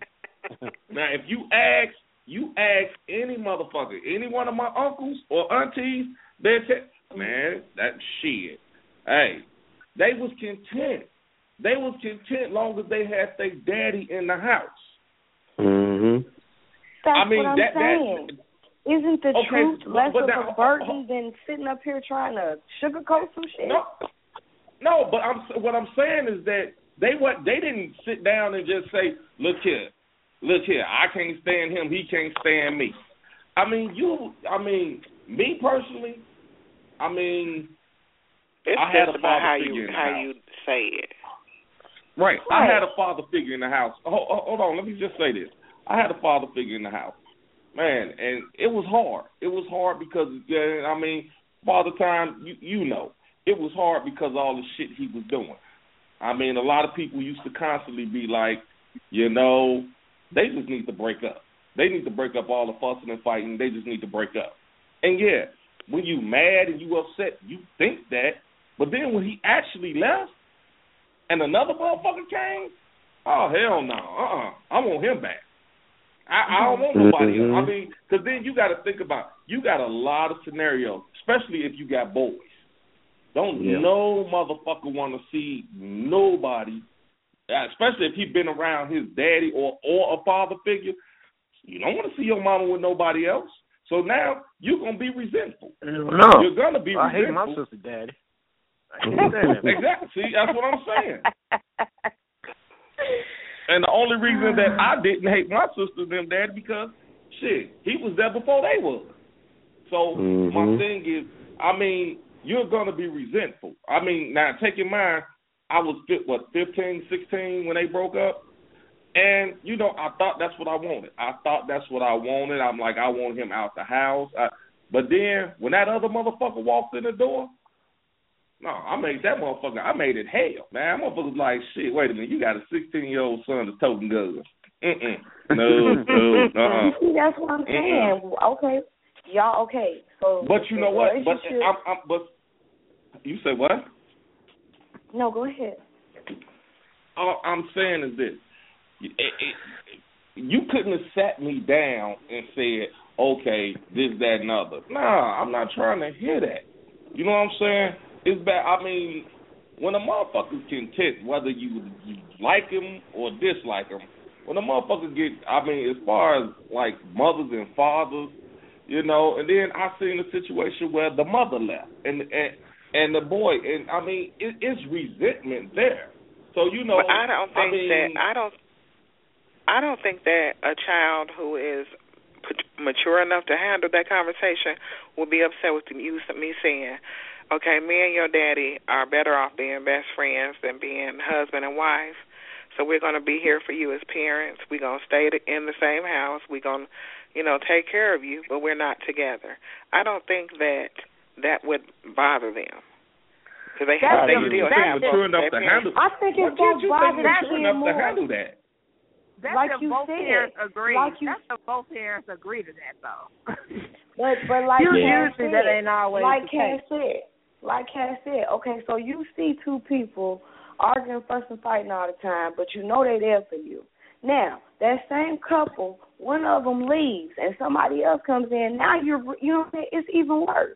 now if you ask, you ask any motherfucker, any one of my uncles or aunties, they'll tell, man, that shit. Hey, they was content. They was content long as they had their daddy in the house. Mm-hmm. That's I mean, what I'm that, saying. that, Isn't the okay, truth less but of now, a burden than sitting up here trying to sugarcoat some shit? No, no. But I'm what I'm saying is that they what they didn't sit down and just say, look here, look here, I can't stand him, he can't stand me. I mean, you. I mean, me personally. I mean, it's I had just a about father how figure you in the how house. you say it. Right. Right. I had a father figure in the house. Hold, hold on, let me just say this. I had a father figure in the house. Man, and it was hard. It was hard because, yeah, I mean, Father Time, you, you know, it was hard because of all the shit he was doing. I mean, a lot of people used to constantly be like, you know, they just need to break up. They need to break up all the fussing and fighting. They just need to break up. And, yeah, when you mad and you upset, you think that. But then when he actually left and another motherfucker came, oh, hell no. Uh-uh. I want him back. I, I don't want nobody else. I mean, because then you got to think about, you got a lot of scenarios, especially if you got boys. Don't Yeah. no motherfucker want to see nobody, especially if he been around his daddy or, or a father figure. You don't want to see your mama with nobody else. So now you're going to be resentful. No. You're going to be I resentful. hate my sister daddy. I hate that. Exactly. See, that's what I'm saying. And the only reason that I didn't hate my sister and them dad because, shit, he was there before they was. So mm-hmm. my thing is, I mean, you're going to be resentful. I mean, now take in mind, I was, what, fifteen, sixteen when they broke up? And, you know, I thought that's what I wanted. I thought that's what I wanted. I'm like, I want him out the house. I, but then when that other motherfucker walked in the door, no, I made that motherfucker, I made it hell, man. That motherfucker was like, shit, wait a minute, you got a sixteen-year-old son that's toting guns. Mm-mm. No, no, uh-uh. See, that's what I'm saying. Mm-mm. Okay, y'all, okay. So, but you know what? But relationship... I'm, I'm, but you say what? No, go ahead. All I'm saying is this. It, it, you couldn't have sat me down and said, okay, this, that, and other. Nah, I'm not trying to hear that. You know what I'm saying? It's bad. I mean, when a motherfucker's content, whether you, you like him or dislike him, when a motherfucker get, I mean, as far as like mothers and fathers, you know, and then I seen a situation where the mother left and and, and the boy, and I mean, it, it's resentment there. So you know, but I don't think I mean, that I don't. I don't think that a child who is mature enough to handle that conversation will be upset with you, me saying, okay, me and your daddy are better off being best friends than being husband and wife. So we're going to be here for you as parents. We're going to stay in the same house. We're going to, you know, take care of you, but we're not together. I don't think that that would bother them. Because they, have, they you still have mature enough to handle. I think it's going to bother the kid enough more. to handle that. That's like if you both said, parents agree. like you, That's if both parents agree to that, though. but but like usually Cass that said, ain't always like the Cass case. said, like Cass said. Okay, so you see two people arguing, fussing, fighting all the time, but you know they there for you. Now that same couple, one of them leaves and somebody else comes in. Now you're, you know what I'm saying? It's even worse.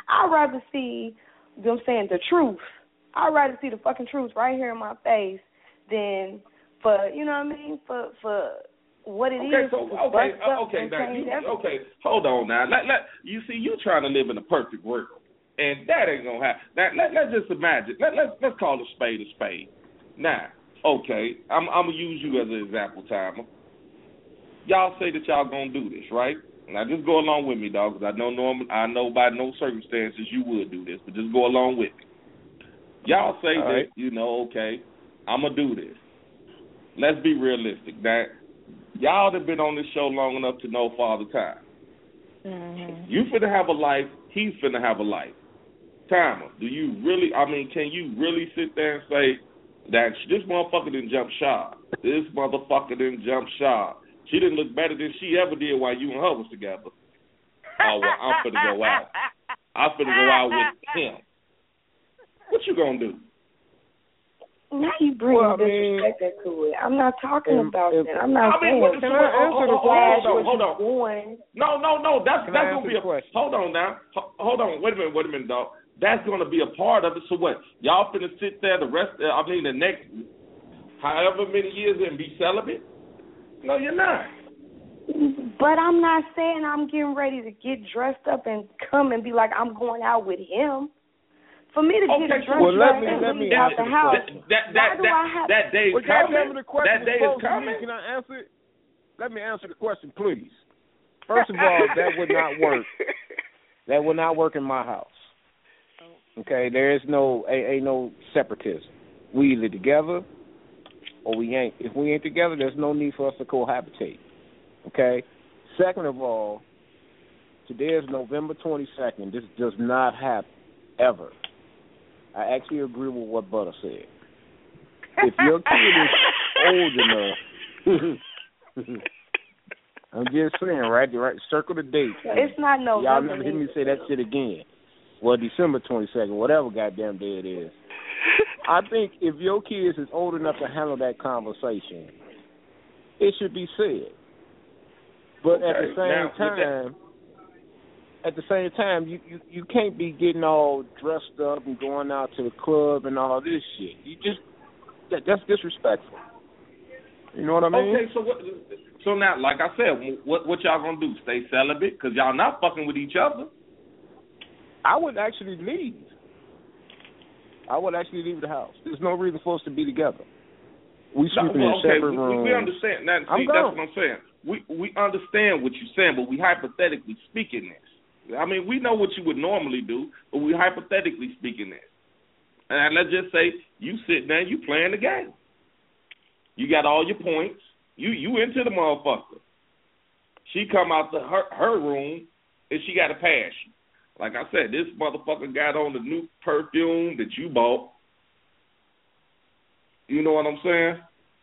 I'd rather see them saying the truth. I'd rather see the fucking truth right here in my face than for, you know what I mean, for for what it okay, is. So, okay, uh, okay, now, you, okay, hold on now. Let, let, you see, you trying to live in a perfect world, and that ain't going to happen. Now, let, let's just imagine. Let, let's, let's call a spade a spade. Now, okay, I'm, I'm going to use you as an example, Timer. Y'all say that y'all going to do this, right? Now, just go along with me, dog, because I know, normal, I know by no circumstances you would do this, but just go along with me. Y'all say All that, right. you know, okay, I'm going to do this. Let's be realistic. Now, y'all have been on this show long enough to know Father Time. Mm-hmm. You finna have a life, he's finna have a life. Timer, do you really, I mean, can you really sit there and say that this motherfucker didn't jump shot? This motherfucker didn't jump shot. She didn't look better than she ever did while you and her was together. Oh, well, I'm finna go out. I'm finna go out with him. What you gonna do? Now you bring well, disrespect I mean, into it. I'm not talking if, about if, that. I'm not I mean, saying. what, Can I answer the hold on, hold on. Doing. No, no, no. That's Can that's I gonna be a question? Hold on now. Hold on. Wait a minute. Wait a minute, dog. That's gonna be a part of it. So what? Y'all finna sit there the rest? I mean, the next however many years and be celibate? No, you're not. But I'm not saying I'm getting ready to get dressed up and come and be like I'm going out with him. For me to okay, get dressed well, let up me, and let leave me out the house, that that that, why do I have that day is well, coming. the question That day is posed to me. coming. Can I answer it? Let me answer the question, please. First of all, that would not work. That would not work in my house. Okay, there is no ain't, ain't no separatism. We either together or we ain't. If we ain't together, there's no need for us to cohabitate. Okay. Second of all, today is November twenty-second. This does not happen ever. I actually agree with what Butter said. If your kid is old enough, I'm just saying, right? Right. Circle the date. It's not November. Y'all never hear me say that shit again. Well, December twenty-second, whatever goddamn day it is. I think if your kids is old enough to handle that conversation, it should be said. But okay. at the same now, time, at the same time, you, you, you can't be getting all dressed up and going out to the club and all this shit. You just that, that's disrespectful. You know what I mean? Okay, so what? So now, like I said, what what y'all gonna do? Stay celibate because y'all not fucking with each other? I would actually leave. I would actually leave the house. There's no reason for us to be together. We sleeping no, well, in okay, separate we, rooms. We understand that. See, that's what I'm saying. We we understand what you're saying, but we hypothetically speaking this. I mean, we know what you would normally do, but we hypothetically speaking this. And let's just say you sit there, you playing the game. You got all your points. You you into the motherfucker. She come out to her her room and she got to pass you. Like I said, this motherfucker got on the new perfume that you bought. You know what I'm saying?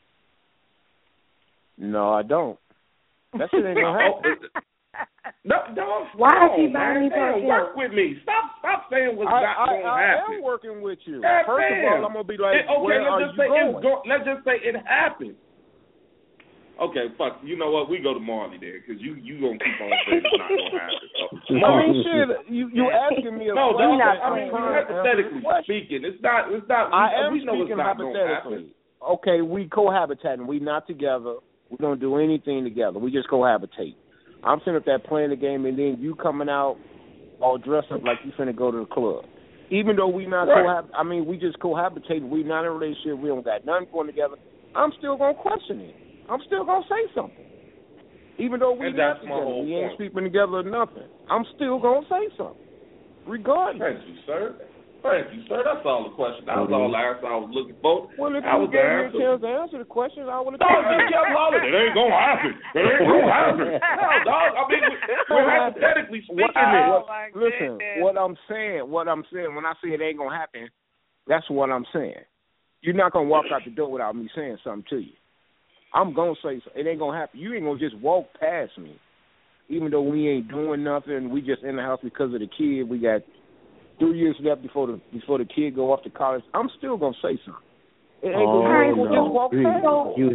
No, I don't. That shit ain't gonna happen. No, no. Why no, is he man, buying me damn, perfume? Work with me. Stop, stop saying what's I, not I, gonna I happen. am working with you. God First damn. of all, I'm gonna be like, it, okay, where let's are just you say going? it's go- let's just say it happened. Okay, fuck. You know what? We go to Marley there because you you gonna keep on saying it's not gonna happen. So, I mean, shit. You you asking me a no, question? dog, I I'm mean, trying to answer hypothetically the question. speaking, it's not. It's not. We, I am we know speaking it's not gonna hypothetically. happen. Okay, we cohabitating. We not together. We don't do anything together. We just cohabitate. I'm sitting up there playing the game, and then you coming out all dressed up like you finna go to the club. Even though we not right. cohab, I mean, we just cohabitating. We not in a relationship. We don't got nothing going together. I'm still gonna question it. I'm still gonna say something. Even though we and not that's my together, whole we ain't point. sleeping together or nothing. I'm still gonna say something, regardless. Thank you, sir. Thank you, sir. That's all the question. That was Mm-hmm. all the answer I was looking for. Well, if that you was gave the me a answer. chance to answer the question, I would have No, told you you. kept hollering. It ain't gonna happen. It ain't gonna happen. No, dog. I mean, we, we're hypothetically speaking What, this. what, listen, what I'm saying, what I'm saying, when I say it ain't gonna happen, that's what I'm saying. You're not gonna walk out the door without me saying something to you. I'm gonna say so. It ain't gonna happen. You ain't gonna just walk past me, even though we ain't doing nothing. We just in the house because of the kid. We got three years left before the before the kid go off to college. I'm still gonna say something. It ain't oh, gonna, you ain't gonna no. just walk See, past me. you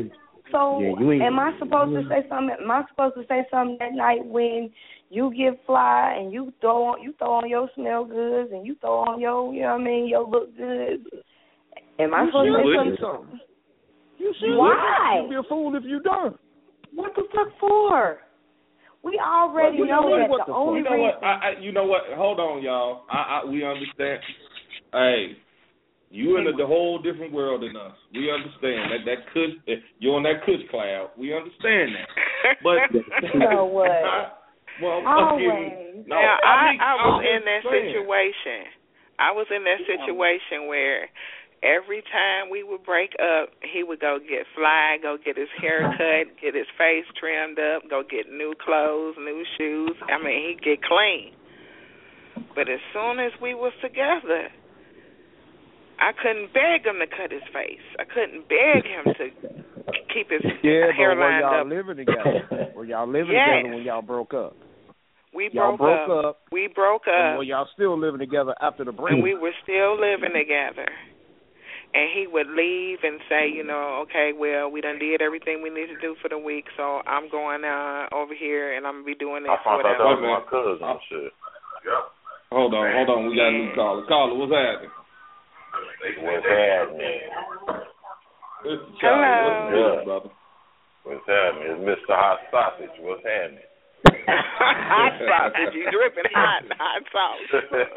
So yeah, you ain't, am I supposed to say something? Am I supposed to say something that night when you get fly and you throw on you throw on your smell goods and you throw on your you know what I mean your look goods? Am I you supposed to say something? something? You should. Why? You'd be a fool if you don't. What the fuck for? We already well, you know, know that what the, the only you know reason. What? I, I, you know what? Hold on, y'all. I, I, we understand. Hey, you in a the whole different world than us. We understand that that could you're on that kush cloud. We understand that. But you know what? I, well, always. No, now, I, I, mean, I was I'm in that saying. situation. I was in that situation where every time we would break up, he would go get fly, go get his hair cut, get his face trimmed up, go get new clothes, new shoes. I mean, he'd get clean. But as soon as we was together, I couldn't beg him to cut his face. I couldn't beg him to keep his yeah, hair but were lined y'all up. living together? Were y'all living yes. together when y'all broke up? We y'all broke, broke up. up. We broke up. And were y'all still living together after the break? And we were still living together. And he would leave and say, you know, okay, well, we done did everything we need to do for the week, so I'm going uh, over here and I'm going to be doing this. I found out that was my cousin and shit. Yep. Hold on, hold on. We got a new caller. Caller, what's happening? What's happening? It's Charlie. What's good, brother? What's happening? It's Mister Hot Sausage. What's happening? Hot sausage. You dripping hot, hot sauce.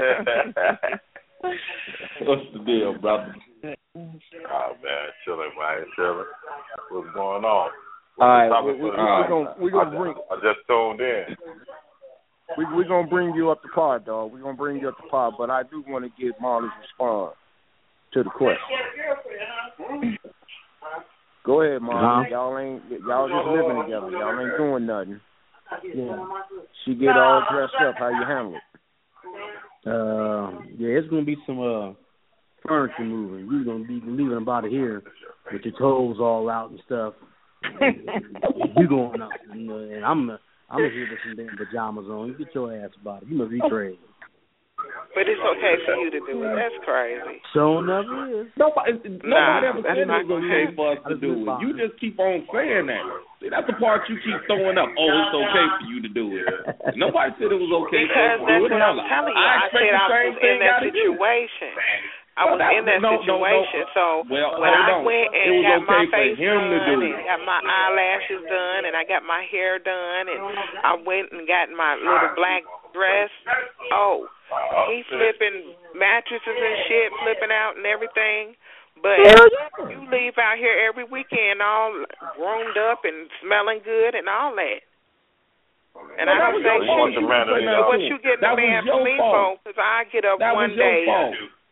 What's the deal, brother? Oh, man. Chilling, man. Chilling. What's going on? All right. We're we, we, we're going we gonna bring... I just tuned in. We're we going to bring you up the pod, dog. We're going to bring you up the pod, but I do want to get Marley's response to the question. Go ahead, Marley. Uh-huh. Y'all ain't y'all just living together. Y'all ain't doing nothing. Yeah. She get all dressed up. How you handle it? Uh, yeah, it's gonna be some uh furniture moving. You're gonna be leaving about it here with your toes all out and stuff. You going up, and, uh, and I'm uh, I'm here with some damn pajamas on. You get your ass about it. You must be crazy. But it's okay for you to do it. That's crazy. So never is. Nobody, nobody nah, ever said it was okay for us to do it. You just keep on saying that. See, that's the part you keep throwing up. Oh, it's okay for you to do it. Nobody said it was okay because for us to do it. Because that's what I'm telling you. I, I said I was in that situation. I was in that no, situation. No, no. So well, when I on. went and got okay my face done and got my eyelashes done and I got my hair done and I went and got my little black dress. Oh, he flipping mattresses and shit, flipping out and everything. But you leave out here every weekend all groomed up and smelling good and all that. And well, I don't say shit. So what you getting mad for me for? Because I get up that one was your day. Fault.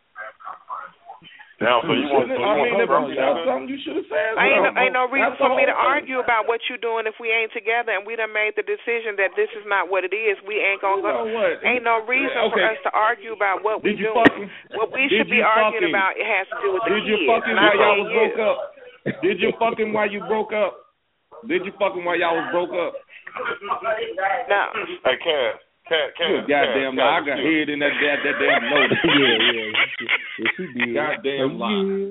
Now, so you, you want, so you I mean, want if you said something, you should have said something. Ain't no, ain't no reason That's for me to thing. argue about what you're doing if we ain't together and we done made the decision that this is not what it is. We ain't gonna you know go. What? Ain't no reason okay. for us to argue about what we did you doing. Fucking, what we should be arguing fucking, about it has to do with the did kids. you fucking while y'all was you. broke up? Did you fucking while you broke up? Did you fucking while y'all was broke up? No. Hey, Cass. Cass, Cass, goddamn, Cass, I got head in that that, that damn note. yeah, yeah, yeah, she did. Goddamn lie.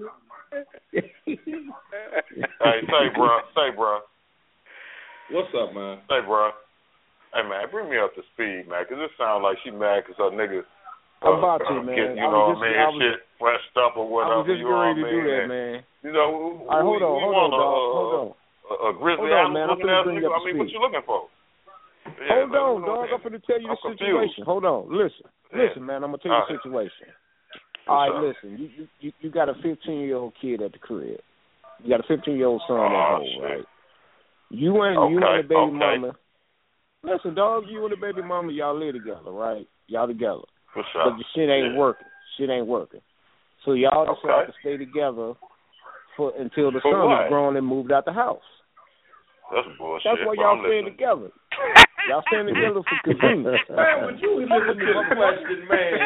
Hey, say, bro, say, bro. What's up, man? Say, bro. Hey, man, bring me up to speed, man, because it sounds like she mad because her nigga. Uh, I'm about to, uh, man. Get, you I know was what I mean? I was, shit fleshed up or whatever. I was just you know ready to what do I mean? that, man. You know, All right, hold we, on, we hold want on, a, dog. Hold on. A, a grizzly hold on, man. I'm looking finna at bring you. you up I mean, to what speed. you looking for? Yeah, hold man, on, dog. I'm finna tell you I'm the confused. situation. Hold on. Listen. Yeah. Listen, man. I'm gonna tell you All the right. situation. What's All right, up? listen. You, you you got a fifteen year old kid at the crib. You got a fifteen year old son oh, at home, shit. right? You and okay, you and the baby okay. mama. Listen, dog. You and the baby mama, y'all live together, right? Y'all together. What's up? But the shit ain't yeah. working. Shit ain't working. So y'all decide Okay. to stay together for until the For son what? is grown and moved out the house. That's bullshit. That's why but y'all I'm staying listening. together. Y'all staying together for convenience. Man, would you listen to the question, man?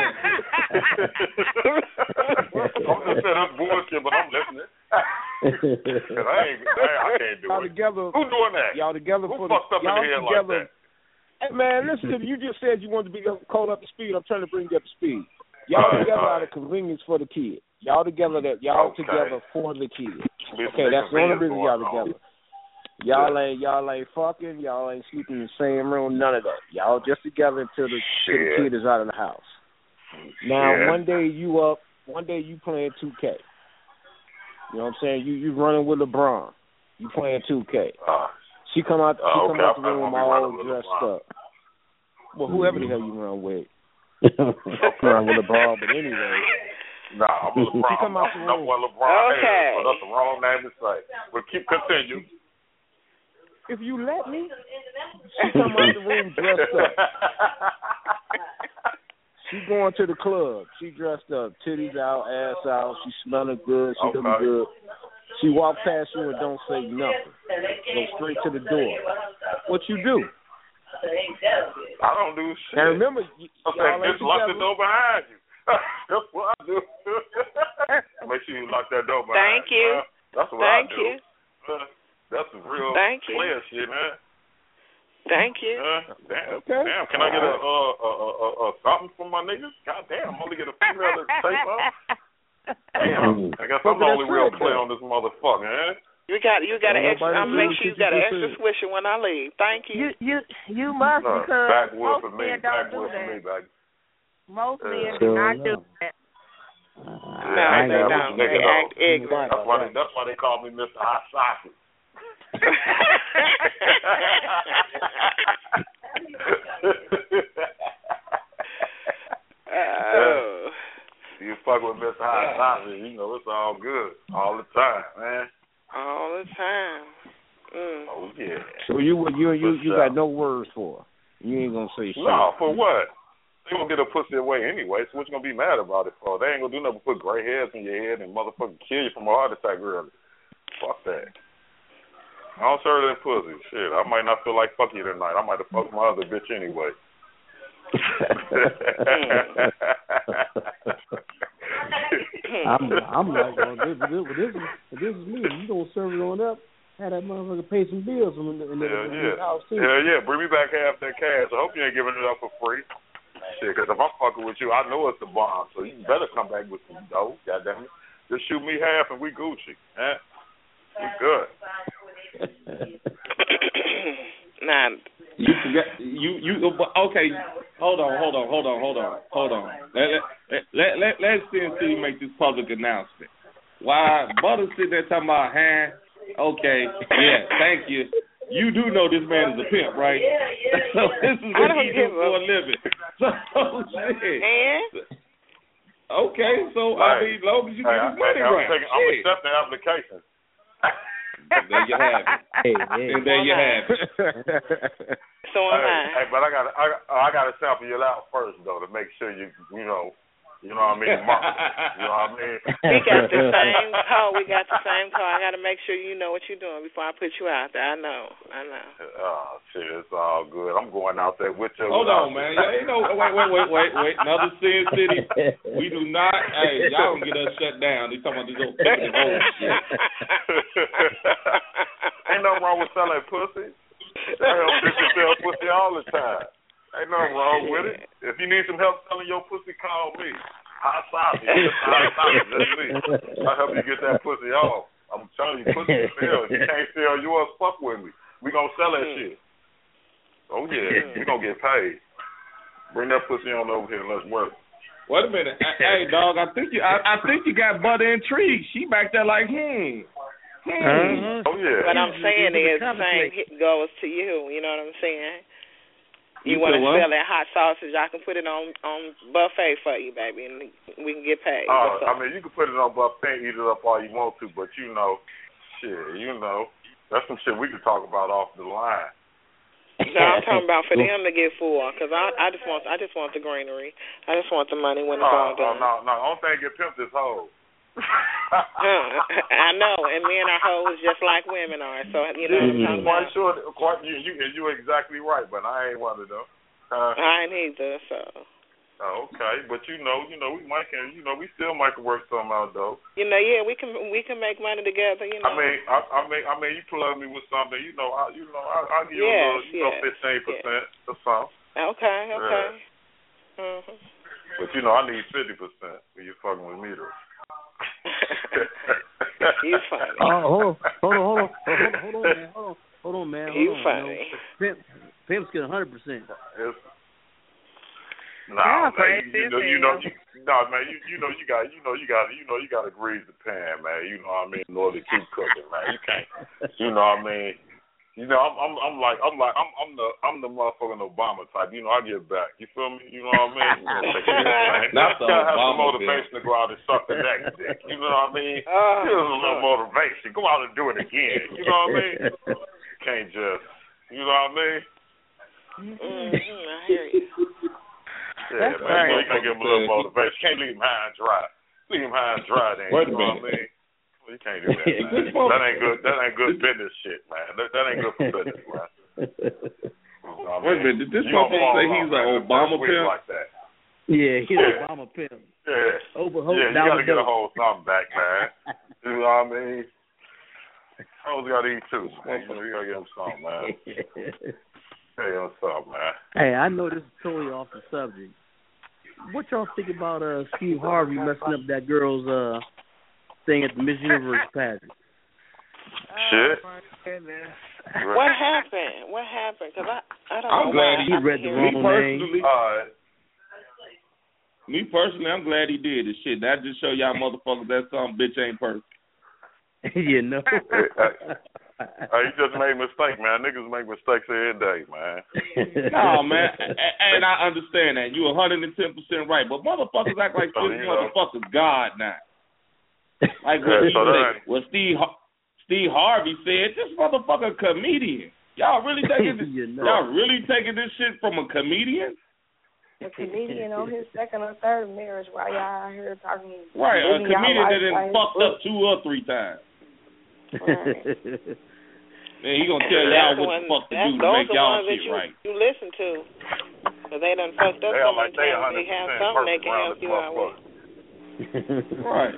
I'm just saying that's bullshit, but I'm listening. Cause I ain't, I, I can't do y'all it. together. Who doing that? Y'all together Who for fucked the, up in y'all the head together. like that? Hey man, listen, you just said you wanted to be caught up to speed. I'm trying to bring you up to speed. Y'all all right, together all out of convenience for the kid. Y'all together that y'all Okay. together for the kid. Be Okay, that's the only reason y'all on. together. Y'all ain't y'all ain't fucking. Y'all ain't sleeping in the same room. None of that. Y'all just together until the, till the kid is out of the house. Now, yeah. one day you up. One day you playing two K. You know what I'm saying? You you running with LeBron. You playing two K. Uh, she come out. She uh, come okay. out the room all dressed LeBron. up. Well, whoever the hell you run with. Run with LeBron, but anyway. Nah, I'm a LeBron. She come out the room. What LeBron okay. Has, so that's the wrong name to say. But keep continue. If you let me, she come out the room dressed up. She going to the club. She dressed up, titties out, ass out. She smelling good. She okay. looking good. She walk past you and don't say nothing. Go straight to the door. What you do? I don't do shit. And remember, y- okay, y'all just lock the door behind you. That's what I do. Make sure you lock that door behind Thank you. you. That's what Thank I do. you. Uh, that's real Thank you. clear shit, man. Thank you. Uh, damn, okay. damn. Can I get a uh, a, a, a something from my niggas? God damn, I'm only get a female to tape up. Damn, I guess I'm the only real clear on this motherfucker, man. You got you got an extra. I'll make sure you got an extra said. swisher when I leave. Thank you. You you you must No, because backwood most for me. men don't do Backwood for that. me, back. Most Uh, men so, do not no. do that. No, I they ain't don't. nigga, They though. act ignorant. That's why they, that's why they call me Mister Hot Sausage. Oh. You fuck with Mister Hot Sausage, you know it's all good all the time, man. All the time. Mm. Oh yeah. So you you you you What's got no words for her. You ain't gonna say shit. No, for what? They gonna get a pussy away anyway, so what you gonna be mad about it for? They ain't gonna do nothing but put gray hairs in your head and motherfucking kill you from a heart attack early. Fuck that. I don't serve that pussy. Shit, I might not feel like fucking you tonight. I might have fucked my other bitch anyway. I'm I'm like, well, this, this, this, is, this is me. You don't serve it on up. Have that motherfucker pay some bills in the, in the, Hell in yeah. the house too. Hell yeah. Bring me back half that cash. I hope you ain't giving it up for free. Shit, because if I'm fucking with you, I know it's the bomb. So you better come back with some dough. Goddamn it. Just shoot me half and we Gucci. Huh? We good. Nah. You forgot you you okay. Hold on, hold on, hold on, hold on, hold on. Let let let let let C N C make this public announcement. Why Butter sit there talking about hand? Okay, yeah, thank you. You do know this man is a pimp, right? So this is what he does for a living. So shit. And hey, okay, so I mean, long as you hey, get his money I'm right. taking, I'm accepting applications. There you have it. Hey, hey. And there you have it. so am hey, I. hey, but I got I, I got to sample you out first though to make sure you you know you know what I mean. Mark, you know what I mean. We got the same call. We got the same call. I got to make sure you know what you're doing before I put you out there. I know. I know. Oh shit, it's all good. I'm going out there with you. Hold on, man. Y'all ain't no wait, wait, wait, wait, wait. Another Sin City. We do not. Hey, y'all don't get us shut down. They talking about this old fucking old shit. Ain't nothing wrong with selling pussy. Hell, bitches sell pussy all the time. Ain't nothing wrong with it. If you need some help selling your pussy, call me. Hot sausage. Hot sausage. That's me. I'll help you get that pussy off. I'm telling you, pussy sell. If you can't sell yours, fuck with me. We gonna sell that shit. Oh yeah, we gonna get paid. Bring that pussy on over here and let's work. Wait a minute. Hey, dog, I think you I, I think you got Butter intrigued. She back there like, hmm. Hmm. Mm-hmm. Oh yeah. What I'm saying is the same hit goes to you. You know what I'm saying? You, You want to what? sell that hot sausage? I can put it on on buffet for you, baby, and we can get paid. Oh, I mean, you can put it on buffet and eat it up all you want to, but you know, shit, you know, that's some shit we can talk about off the line. No, I'm talking about for them to get full, because I I just want I just want the greenery. I just want the money when it's oh, all done. No, no, no. Only thing get pimped is hoes. I know, and men are hoes just like women are. So you know what I'm talking quite about. sure, quite you, you, you're exactly right, but I ain't one of them. Uh, I ain't either. So. Oh, okay, but you know, you know, we might can, you know, we still might can work something out though. You know, yeah, we can we can make money together. You know. I mean, I, I mean, I mean, you plug me with something, you know, I, you know, I, I'll give you yes, a little, you yes, know, fifteen percent or something. Okay, okay. Yeah. Mm-hmm. But you know, I need fifty percent when you're fucking with me though. You funny. Oh, hold on, hold on, hold on, hold on, hold on, man. Hold on. on, man. Hold You on, funny. You know, Pimp, Pimp's get one hundred percent. Nah, man, you, you know, you know, you, nah, man, you, you know, you got, you know, you got, you know, you got to grease the pan, man. You know what I mean? In order to keep cooking, man. You can't, you know what I mean? You know, I'm, I'm, I'm like, I'm like, I'm, I'm the, I'm the motherfucking Obama type. You know, I get back. You feel me? You know what I mean? You know, take care of that, man. Not the you gotta have Obama some motivation bill. to go out and suck the next dick. You know what I mean? Oh, Give us a little motivation. Go out and do it again. You know what I mean? Can't just, you know what I mean? Mm-hmm, I hear you. Yeah, That's man. right. You gotta give him a little motivation. Can't leave him high and dry. Leave him high and dry, then. Wait a You know what I minute. mean? Well, you can't do that, man. That ain't good. That ain't good business shit, man. That, that ain't good for business, man. You know what I Wait a mean? minute. Did this You gonna motherfucker fall say off, he's man, an the Obama first week pimp? like that. Yeah, he's Yeah. an Obama pimp. Yeah. Over, Yeah, you down gotta the get a dope. whole something back, man. You know what I mean? Hoes gotta eat too, man. You know, you gotta give them something, man. Hey, what's up, man? Hey, I know this is totally off the subject. What y'all think about uh Steve Harvey messing up that girl's uh thing at the Miss Universe pageant? Shit. Oh, my goodness. What happened? What happened? Because I, I don't I'm know glad why he I read the hear wrong Me it. personally, Uh, me personally, I'm glad he did this shit. That just show y'all motherfuckers that some bitch ain't perfect. You know. Hey, you just made a mistake, man. Niggas make mistakes every day, man. No, man, and I understand that. You one hundred ten percent right, but motherfuckers act like So, this you know. motherfucker's God now. Like Yeah, what he so that said, ain't- what Steve Har- Steve Harvey said, this motherfucker a comedian. Y'all really taking this, You know. y'all really taking this shit from a comedian? A comedian on his second or third marriage while y'all out here talking. Right, a living y'all comedian life that done by his fucked book. up two or three times. Right. Man, he gonna tell That's y'all the what one, the fuck to that's, do to those make are y'all ones that shit you, right. you listen to. Because they done fucked up They so are many like they times. They have something they can help you out with. Right.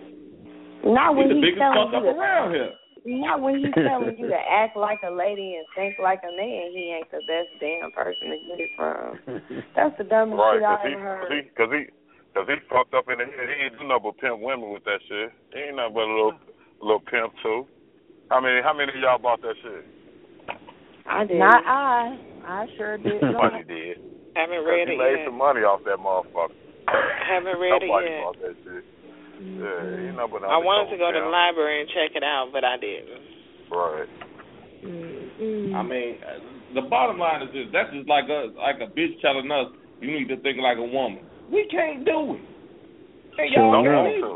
Not He's when the he's biggest telling fuck up you to, around here. not when he's telling you to act like a lady and think like a man. He ain't the best damn person to get it from. That's the dumbest Right, shit I cause he, ever heard. cause he, cause he, cause he fucked up in the head. He ain't do nothing but pimp women with that shit. He ain't nothing but a little, little pimp too. How many, how many of y'all bought that shit? I did. Not I. I sure did not. Somebody did. Haven't Cause read he it made yet. some money off that motherfucker. Haven't read it Nobody yet. bought that shit. Yeah, you know, but I wanted to go to the library and check it out, but I didn't. Right. I mean, uh, the bottom line is this: that's just like a like a bitch telling us you need to think like a woman. We can't do it. Hey, Sure y'all don't want want it? to.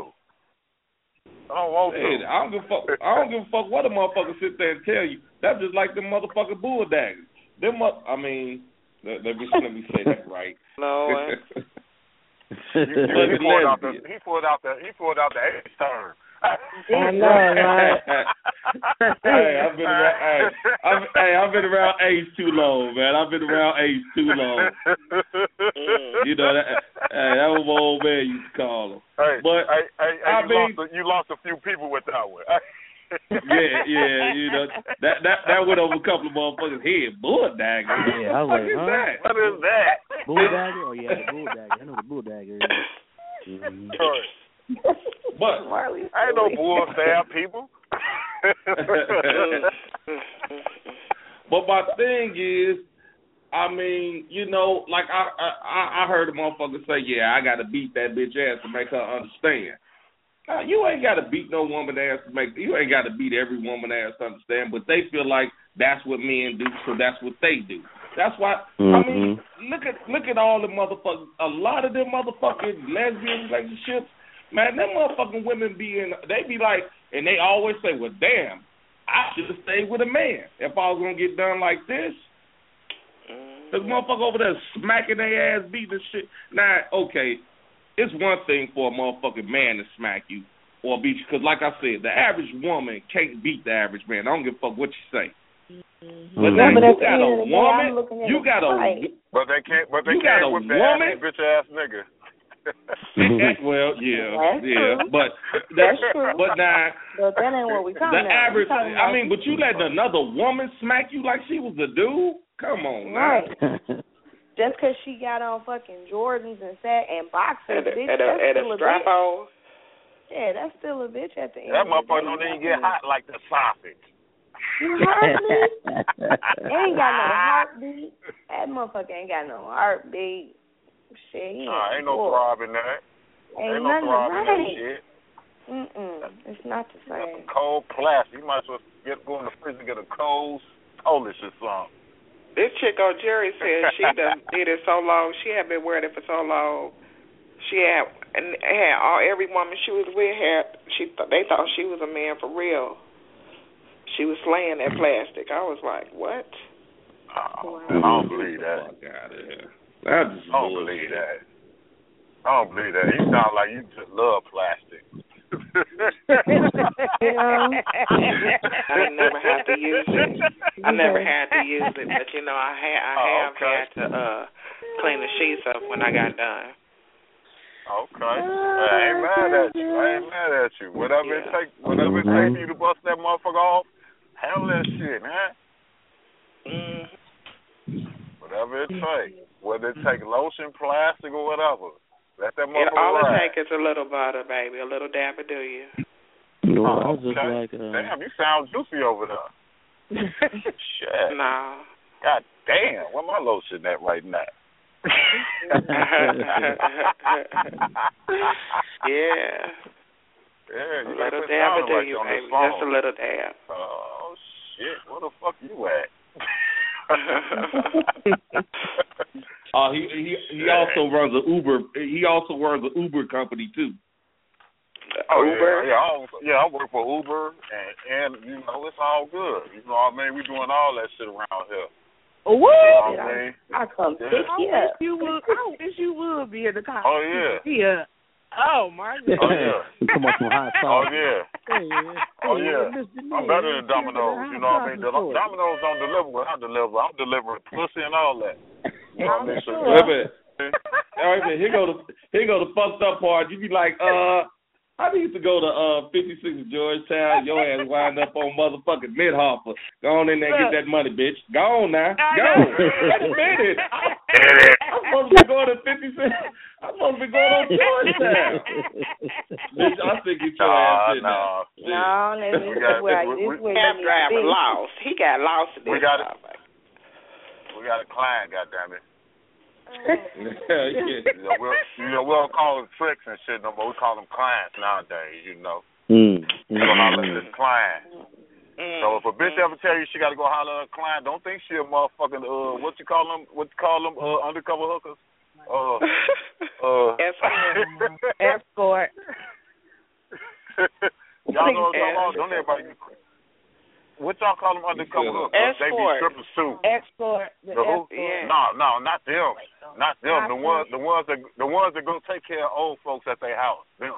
I don't want to. Hey, I don't give a fuck. I don't give a fuck what a motherfucker sit there and tell you. That's just like them motherfucking bulldaggers. Them, mo- I mean, let, let me let me say that right. Lord. he, he, he pulled out the he pulled out the he pulled out the H term. I know, right? Hey, I've been around. Hey, I've, hey, I've been around age too long, man. I've been around age too long. You know that. Hey, that was my old man used to call him. Hey, but hey, hey, hey, I you, mean, lost a, you lost a few people with that one. yeah, yeah, you know that that that went over a couple of motherfuckers' head. Bulldagger. Yeah, I was what like, is huh? that? What is that? Bulldagger? Oh yeah, the bulldagger. I know the bulldagger. Yeah. Mm-hmm. But I ain't no bull stab people. But my thing is, I mean, you know, like I I, I heard a motherfucker say, yeah, I got to beat that bitch ass to make her understand. Now, you ain't got to beat no woman ass to make. You ain't got to beat every woman ass to understand. But they feel like that's what men do, so that's what they do. That's why. Mm-hmm. I mean, look at look at all the motherfuckers. A lot of them motherfucking lesbian relationships, man. Them motherfucking women be in. They be like, and they always say, well, damn, I should have stayed with a man if I was gonna get done like this. This motherfucker over there smacking their ass, beating the shit. Now, okay, it's one thing for a motherfucking man to smack you or beat you, because like I said, the average woman can't beat the average man. I don't give a fuck what you say. Mm-hmm. But now yeah, but you got a woman, you got a, but they can't, but they you can't got a whip the woman, ass, bitch ass nigga. Well, yeah, that's yeah, true. but that's true. But now, but that ain't what we talking the about. average. Talking I about mean, but you let another woman smack you like she was a dude? Come on, now. right? Just because she got on fucking Jordans and sat and boxers, At a, bitch, at a, that's at a still a strap bitch. on. Yeah, that's still a bitch at the end. That of the motherfucker day. don't even get hot like the sausage. You heard me? He ain't got no heartbeat. That motherfucker ain't got no heartbeat. Shit, he Nah, ain't no cool. throb in that. Ain't, ain't no nothing throb in that right. shit. Mm-mm. It's not the That's same. some cold plastic. You might as well get go in the fridge and get a cold Polish or something. This chick on Jerry said she done did it so long. She had been wearing it for so long. She had and had all every woman she was with had she th- they thought she was a man for real. She was slaying that plastic. I was like, what? Oh, I don't believe that. Fuck out of here. That's I don't believe that. I don't believe that. You sound like you just love plastic. You know? I didn't never have to use it. I never had to use it, but you know, I had I Oh, have okay. had to uh clean the sheets up when I got done. Okay. I ain't mad at you. I ain't mad at you. Whatever Yeah. it take, whatever it takes for you to bust that motherfucker off, handle that shit, man. Mm. Whatever it takes. Whether it take lotion, plastic, or whatever. Let that It, motherfucker all it ride. takes is a little butter, baby, a little dab of do you. No, Oh, I was just okay. like, uh, Damn, you sound juicy over there. Shit. No. God damn, where my lotion at right now? Yeah. Yeah, A you little like dab of do like you, on baby. this phone. Just a little dab. Oh shit, where the fuck you at? Uh, he he he also runs a Uber. He also runs an Uber company too. Oh Uber. yeah, yeah, I, yeah. I work for Uber, and and you know it's all good. You know what I mean? We doing all that shit around here. What? You know what I mean? I come Yeah. pick I you wish up. you would. I wish you would be in the car. Oh yeah. Yeah. Oh my God. Oh yeah. come on, some hot Oh sauce. yeah. Hey, Oh hey, yeah. Mister I'm Ned, better than let's Domino's. get You the know what I hot mean? sauce for it. Domino's don't deliver what I deliver. I'm delivering pussy and all that. You know what I mean? So, Wait a minute. All right, here go the here go the fucked up part. You be like, uh, I need to go to uh fifty-six Georgetown. Your ass wind up on motherfucking Mid-Harper. Go on in there and get that money, bitch. Go on now. Go. Wait a minute. I'm supposed to be going to fifty-six. I'm supposed to be going on Georgetown. Bitch, I think you your ass in no. No, this We is got- where we- this we- is where Cab you need to driver be. lost. He got lost in We this got it. topic. We got a client, goddammit. yeah. You know, we'll, you know, we don't call them tricks and shit no more. We call them clients nowadays, you know. Mm. You go holler at this client. Mm. So if a bitch ever tell you she got to go holler at a client, don't think she a motherfucking, uh, what you call them, what you call them, uh, undercover hookers? Uh, uh. Escort. Escort. Y'all know what I'm talking about? Don't everybody, what y'all call them undercover hookers? They be Escort. strippers too. Escort. The The who? escort. Yeah. No, no, not them. Not them. The Not ones, the ones that, the ones that go take care of old folks at their house. Them.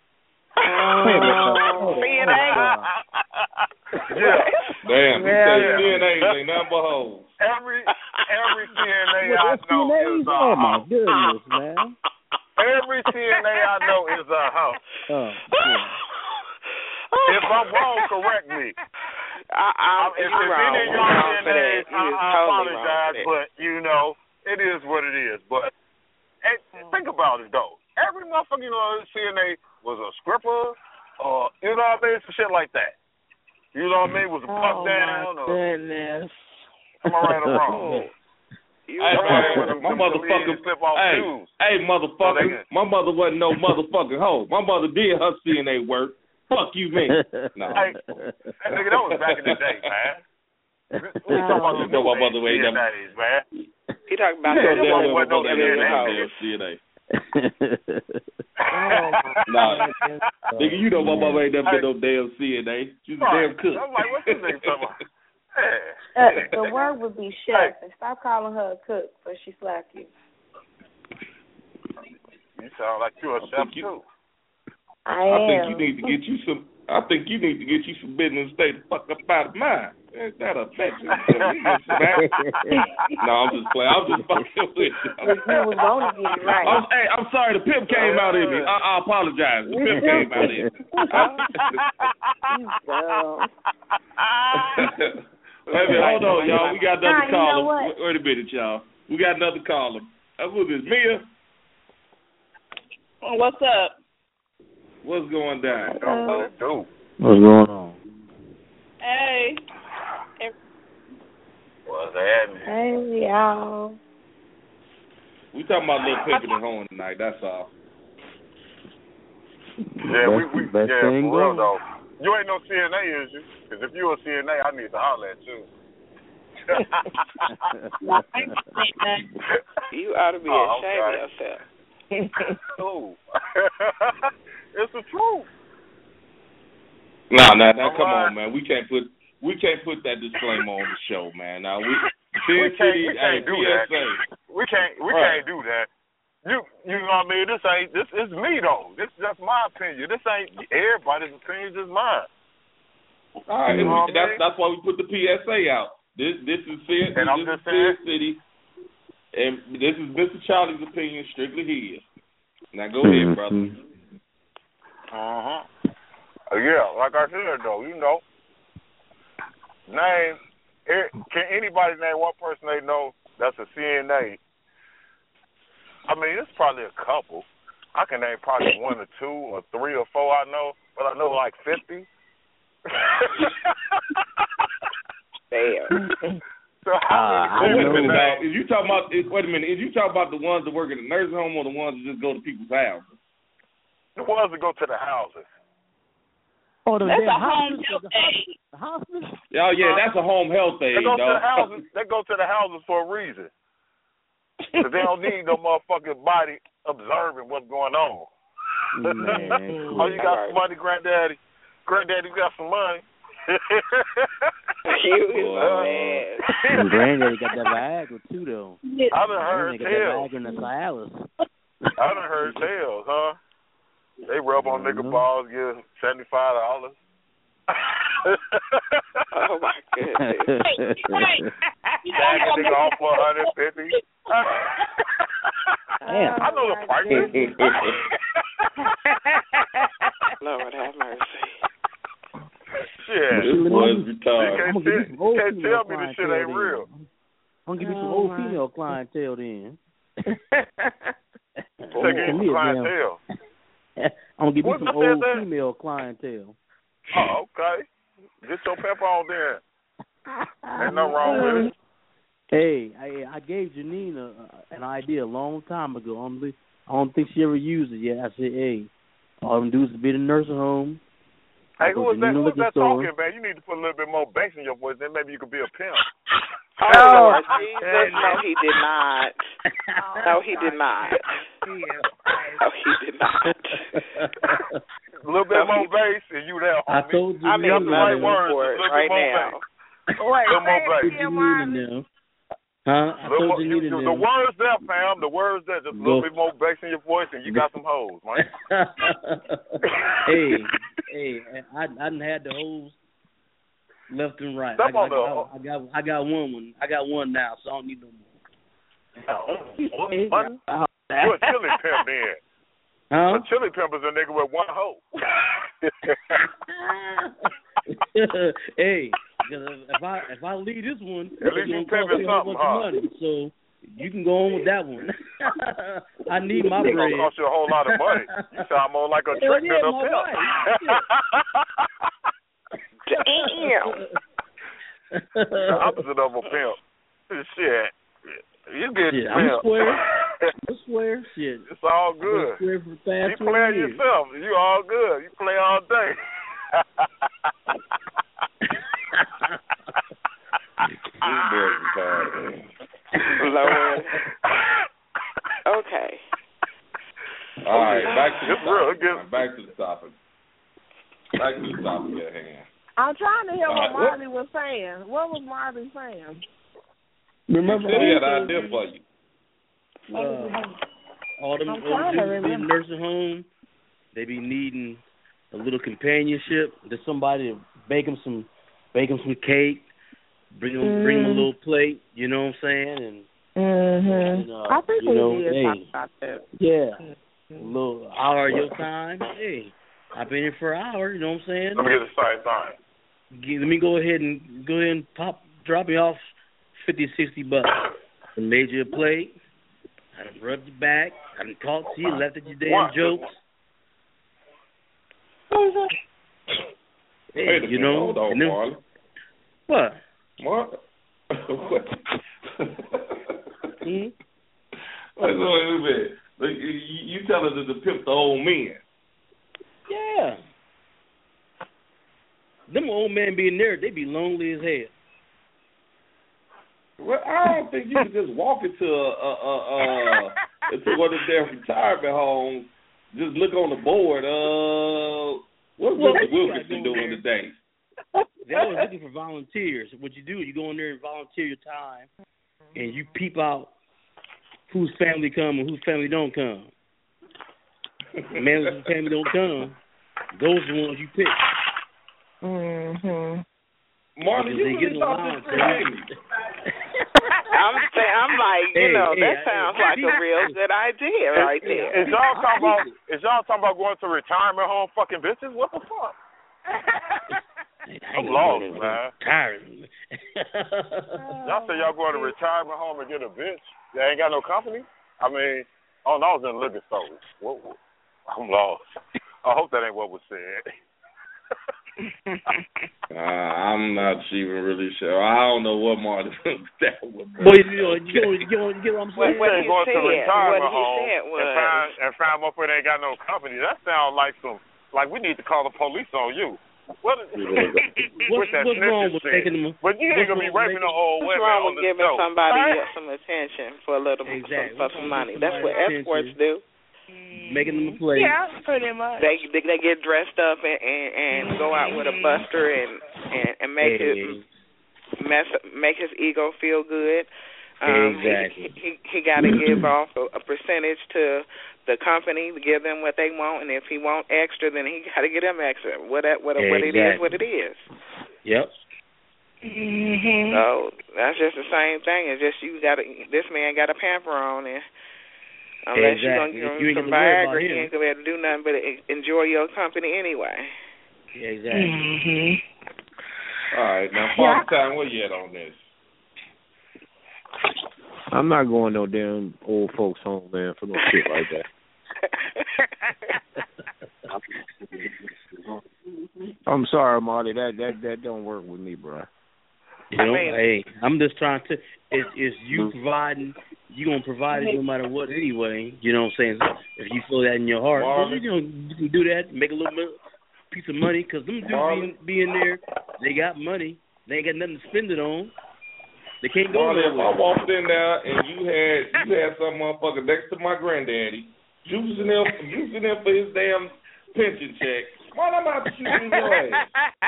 Oh, C N A. Yeah. Damn, he Yeah, said yeah. C N A's ain't nothing but hoes. Every every C N A I What, know S P N As? is a Oh, my house. goodness, man. Every C N A I know is a house. Oh, yeah. If I'm wrong, correct me. I, I, If, you're if wrong. any of You're y'all wrong C N for that. As, I, You're I totally apologize, wrong for that. but you know, it is what it is. But hey, think about it though. Every motherfucker you know C N A was a stripper, or you know what I mean, some shit like that. You know what I mean? Was a puck Oh down, my or goodness. am I right or wrong? You Hey, right. man, my motherfucker, hey, hey, motherfucker, So my mother wasn't no motherfucking hoe. My mother did her C N A work. Fuck you, me. No. Hey, hey, nigga, that was back in the day, man. We talking about the You know new my mother C ain't N As, man. He talking about Yeah, the your mother woman wasn't no in C N A. the house. C N A. Oh my Nah, goodness. nigga, you know my mother ain't never been no damn C N A. She's a Right. damn cook. I'm like, what's this nigga talking about? Uh, the word would be chef, and stop calling her a cook, or she slap you. You sound like you're a chef you- too. I I am. think you need to get you some. I think you need to get you some business and stay the fuck up out of mine. Ain't that a bitch? No, I'm just playing. I'm just fucking with you. If you was going to get it right. I'm, hey, I'm sorry. The pimp came out in me. I, I apologize. The pimp came out in me. You dumb. Wait a minute. Hold on, y'all. We got another Nah, you know caller. what? Wait, wait a minute, y'all. We got another caller. Uh, who is this? Mia? Oh, what's up? What's going down? Don't let it do. What's going on? Hey. What's happening? Hey, y'all. We talking about Lil Pimpin' and Horn tonight. That's all. Yeah, we, we best yeah, thing for real going. though. You ain't no C N A, is you? Because if you a C N A, I need to holler at you. You ought to be Oh, ashamed okay. of yourself. Ooh. It's the truth. Nah, nah, nah. All Come right. on, man. We can't put we can't put that disclaimer on the show, man. Now we We Sin can't, City, we can't hey, do P S A. that. We can't we Right. can't do that. You you know what I mean? This ain't this is me though. This is just my opinion. This ain't everybody's opinion, just mine. All right, You know what I that's mean? that's why we put the P S A out. This this is Sin, And I'm this just is Sin City, and this is Mister Charlie's opinion, strictly his. Now go ahead, brother. Uh huh. Yeah, like I said though, you know, name. Can anybody name one person they know that's a C N A? I mean, it's probably a couple. I can name probably one or two or three or four I know, but I know like fifty. Damn. So how Uh, many Wait a people minute know? now. Is you talking about? Is, wait a minute. Is you talking about the ones that work in the nursing home or the ones that just go to people's houses? The ones that go to the houses. Oh, the That's damn a home hospital. health The aid. hospital. Oh yeah, that's a home health aid, They go to dog. the houses. They go to the houses for a reason. Because they don't need no motherfucking body observing what's going on. Man, Oh, you got some money, granddaddy? Granddaddy, you got some money? You is a man. And Granddaddy got that Viagra too, though. I done heard Granddaddy got that tales. Viagra and the Cialis. I done heard tales, huh? They rub on nigga balls, give seventy-five dollars. Oh, my goodness. Tag a nigga off for one hundred fifty. Damn. I know the prices. Lord have mercy. Shit. This was You retarded. can't, I'm gonna give you tell- some you old can't female tell me this shit clientele ain't then. real. I'm gonna give you some Oh, old my. female clientele then. Take Give in me a damn- clientele. I'm gonna give you What some just said old that? female clientele. Oh, okay. Get your pepper on there. Ain't nothing wrong with it. Hey, I I gave Janine a, an idea a long time ago. I don't, I don't think she ever used it yet. I said, hey, all them dudes to be in the nursing home. Hey, Go who was to that? the Who was liquor that store. talking, man? You need to put a little bit more bass in your voice, then maybe you could be a pimp. Oh, Lord Jesus. No, he did not. No, he did not. No, he did not. A little bit more bass, and you there, homie. I told you. I need got the right money words, for a it little right bit more now. bass. Wait, Little more say bass. it again, Marvin. Huh? I Little told more, you, Janine you, them. the words there, fam. The words there. Just a little Go. bit more bass in your voice, and you got some hoes, man. hey, hey, I I done had the hoes left and right. I, Step on I, the- I, I got I got one one. I got one now, so I don't need no more. Oh, money? You a chili pimp then. Huh? A chili pimp is a nigga with one hoe. Hey, because if I if I leave this one, At least it's you gonna cost pimping me a whole something, bunch of huh? money. So you can go on with that one. I need my It's bread. gonna cost you a whole lot of money. You sound more like a Hell trick yeah, than a my pimp. Damn. The opposite of a pimp. Shit. You get Shit, the I'm pimp. square. I swear, shit. It's all I've good. been square for the past You twenty playing years. yourself. You all good. You play all day. This boy's retarded, man. Lord. Okay. All right, back to the It's real. topic. It gets- man. Back to the topic. Back to the topic at hand. I'm trying to hear All what right, what- Marley was saying. What was Marley saying? Remember, He said he had all an idea for you. uh, all them I'm old trying to dudes be in the remember. nursing home. They be needing a little companionship. There's somebody to bake them some, bake them some cake, bring them, Mm. bring them a little plate. You know what I'm saying? And Mhm. And, uh, I think you we know, did hey. talk about that. yeah, a Mhm. little hour of your time. Hey, I've been here for an hour. You know what I'm saying? Let me get the same thing. G- Let me go ahead and go ahead and pop, drop me off fifty, sixty bucks. I made you a plate. I done rubbed your back. I done talked to you, left at your damn What? jokes. Hey, Wait a you minute, know, hold on, and then- Marley. what? What? mm-hmm. Wait, wait, wait a minute. Like, you, you telling us to pimp the old men? Yeah. Them old men being there, they be lonely as hell. Well, I don't think you can just walk into a, a, a, a into one of their retirement homes, just look on the board. Uh, what's well, Mister Wilkinson doing there. today? They're always looking for volunteers. What you do, you go in there and volunteer your time, and you peep out whose family come and whose family don't come. The man whose family don't come, those are the ones you pick. Mhm. Marlon, you really thought this through? I'm saying, I'm like, you hey, know, hey, that hey, sounds hey, like a real good idea right is, there. Is y'all talking about? Is y'all talking about going to retirement home fucking bitches? What the fuck? I'm lost, man. Tired. Y'all say y'all going to retirement home and get a bitch that ain't got no company? I mean, oh no, I was in the liquor store. What, what? I'm lost. I hope that ain't what was said. uh, I'm not even really sure. I don't know what Martin that was. Boy, you know, you know, you know, you get what I'm saying? What, what he going said, to retirement what he home said was, and find, and find motherfucker that ain't got no company. That sounds like some, like we need to call the police on you. What is, what's, that what's wrong with shit? taking them? But you ain't gonna be raping no old what's women wrong on with the giving show. somebody some attention for a little, exactly. for some money? That's what attention. escorts do. Making them a play. Yeah, pretty much. They they, they get dressed up and, and, and go out with a buster and and, and make hey. his mess make his ego feel good. Um, exactly. He he, he got to give off a, a percentage to the company to give them what they want, and if he want extra, then he got to get them extra. What that what exactly. what it is, what it is. Yep. Mm-hmm. So that's just the same thing. It's just you got to. This man got a pamper on and. Unless exactly. you're going to you give him some Viagra, he ain't going to be able to do nothing but enjoy your company anyway. Yeah, exactly. Mm-hmm. All right, now, Father Time, where you at on this? I'm not going no damn old folks home, man, for no shit like that. I'm sorry, Marty. That that that don't work with me, bro. You know, I mean, hey, I'm just trying to. It's, it's you providing. You gonna provide it no matter what anyway. You know what I'm saying? If you feel that in your heart, well, you know, you can do that, make a little bit, piece of money, because them dudes being, being there, they got money. They ain't got nothing to spend it on. They can't go Marley, if I nowhere. walked in there and you had you had some motherfucker next to my granddaddy, juicing him, juicing him for his damn pension check, why am I shooting your ass?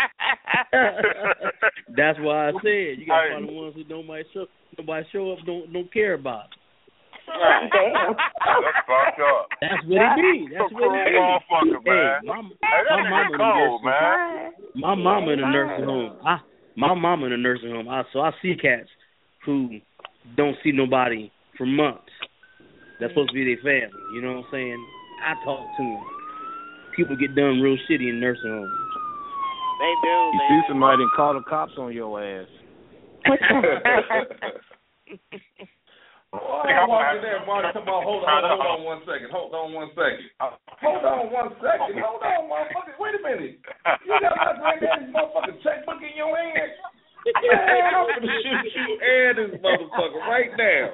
That's why I said you gotta find the ones who nobody show nobody show up don't don't care about. Right. Damn. That's fucked up. That's what it be. That's what it be. Motherfucker, man. Hey, my, hey, my mama in cold, the nursing home. My mama in a nursing home. I my mama in a nursing home. I so I see cats who don't see nobody for months. That's supposed to be their family. You know what I'm saying? I talk to them. People get done real shitty in nursing homes. They do. You they see do. somebody and call the cops on your ass. Oh, I walked in there, Marty. Come on, hold on, hold on one second. Hold on one second. Hold on one second. Hold on, motherfucker. Wait a minute. You got my granddaddy's motherfucking checkbook in your hand? Man, I'm gonna shoot you and this motherfucker right now.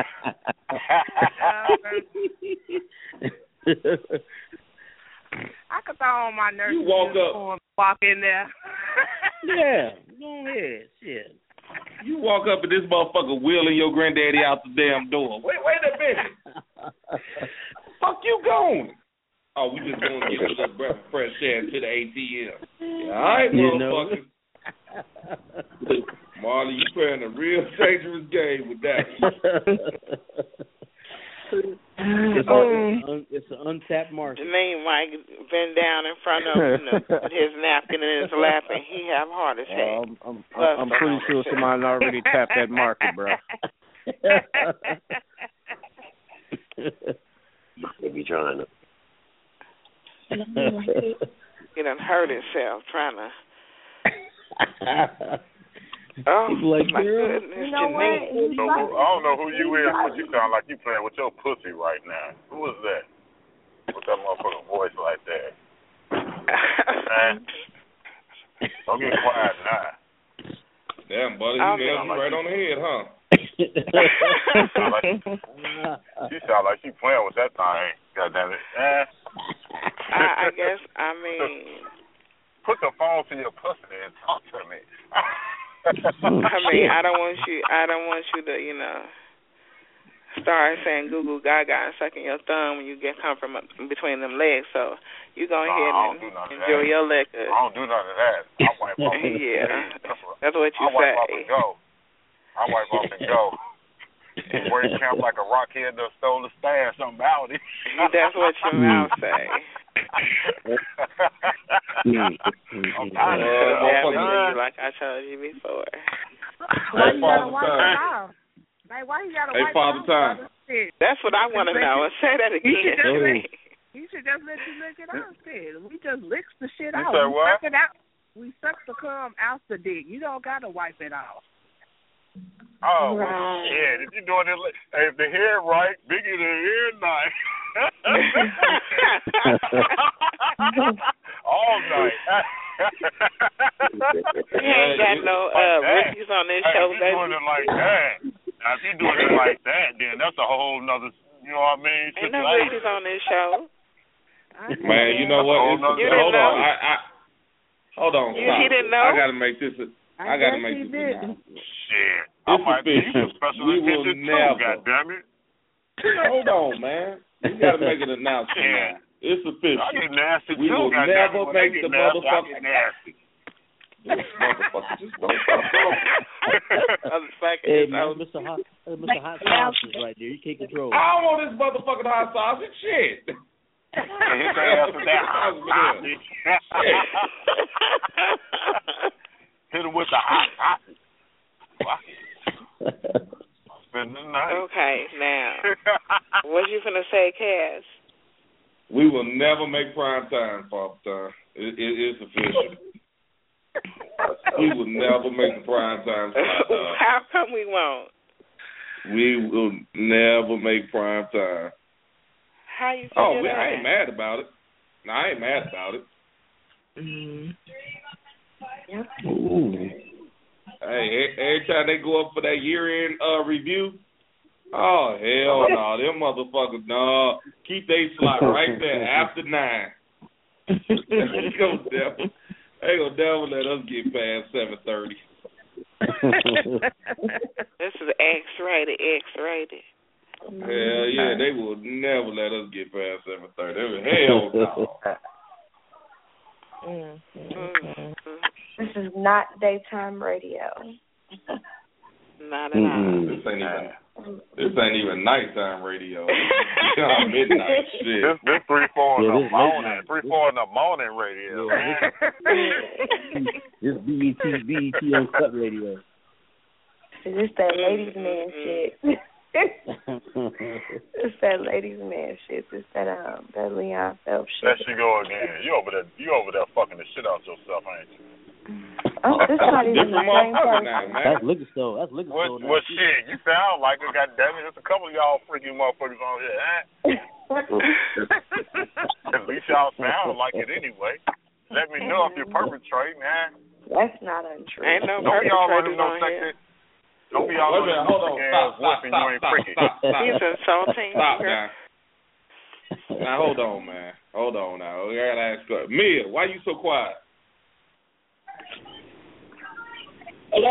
I could throw on my nurse You walk uniform up. and walk in there. Yeah, go ahead. Shit. You walk up and this motherfucker wheeling your granddaddy out the damn door. Wait, wait a minute. Fuck you going? Oh, we just going to get a little breath of fresh air to the A T M. All right, motherfucker. You know. Marley, you playing a real dangerous game with that. It's, un, it's an untapped market. Janine might been down in front of him, you know, with his napkin in his lap, and he have heart attack. Uh, I'm, I'm, I'm, I'm pretty sure somebody already tapped that market, bro. They be trying to. He done hurt himself trying to. Oh, like, my girl, goodness, you know Janine. So, I don't know who you is, but you sound like you playing with your pussy right now. Who is that? With that motherfucking voice like that? Man, don't get quiet now. Damn, buddy, you Okay. nailed you right on the head, huh? She sound like she playing with that thing. God damn it. Eh. I, I guess, I mean... Put the phone to your pussy and talk to me. I mean, I don't want you, I don't want you to, you know, start saying goo goo gaga and sucking your thumb when you get come from between them legs. So you go ahead no, and enjoy your liquor. I don't do none of that. I wipe off. Yeah, that's what, that's what you I say. I wipe off and go. I wipe off and go. Where he camp like a rockhead that stole the stand, something about it. That's what your mouth say. I'm uh, like I told you before. Why you gotta wipe it off? Like, why you gotta hey, wipe Father it off? Time. That's what I want to know. Say that He should, just again. let, he should just let you lick it out. Shit. We just licks the shit You out. say We what? suck it out. We suck the cum out the dick. You don't gotta wipe it off. Oh, right. shit. If you're doing it, hey, if the hair right, bigger than the hair night. All night. He ain't got no uh, rookies on this hey, show, if baby. you're doing it like that, now if you're doing it like that, then that's a whole nother, you know what I mean? Ain't no rookies on this show. Man, you know what? It's, You hold didn't know? on. I, I, hold on. You, Stop. he didn't know? I got to make this. A, I, I got to make this. Did. Shit. It's I might be official. special We will attention too, never. goddammit. Hold on, man. You got to make an announcement now. It's official. I get nasty We too, will goddammit. never When make they the get nasty, I motherfucker. get nasty. This motherfucker just don't stop talking. Hey, man, Mister Hot, uh, Mister Hot Sauce is right there. You can't control. I don't want this motherfucking hot sausage shit. Hit your ass with that hot sausage. Hit him with the hot sausage. Spend the night. Okay, now, what you finna say, Cass? We will never make prime time, Father Time. It, it, it's official. We will never make the prime time slot. How come we won't? We will never make prime time. How you figure Oh, that? I ain't mad about it. No, I ain't mad about it. Mm. Ooh. Hey, every time they go up for that year-end uh, review, oh, hell no. Them motherfuckers, no. Keep they slot right there after nine. They gonna never, they gonna never let us get past seven thirty. This is X-rated, X-rated. Hell yeah, they will never let us get past seven thirty. Hell no. Mm-hmm. This is not daytime radio. Not at all. This ain't even this ain't even nighttime radio. Midnight shit. This this three four in Yeah, the this morning. midnight. Three four in the morning radio. This B E T B E T uncut radio. This that ladies man shit. It's that ladies man shit. It's that um that Leon Phelps shit. There she go again. You over there you over there fucking the shit out yourself, ain't you? Oh, this not even the same person. That's liquor store. That's liquor What, store. what shit? You sound like it, goddammit. There's a couple of y'all freaky motherfuckers on here, huh? At least y'all sound like it anyway. Let me know if you're perpetrating, huh? That's not untrue. Ain't no Don't be all running perpetrators no on sexy. here. Don't be all Wait a running minute, hold no on. sick Stop, ass stop, wolf and you stop, ain't stop, freaky. stop, stop. He's insulting. Stop now. Now hold on, man. Hold on now. I gotta ask her. Mia, why you so quiet? Hello?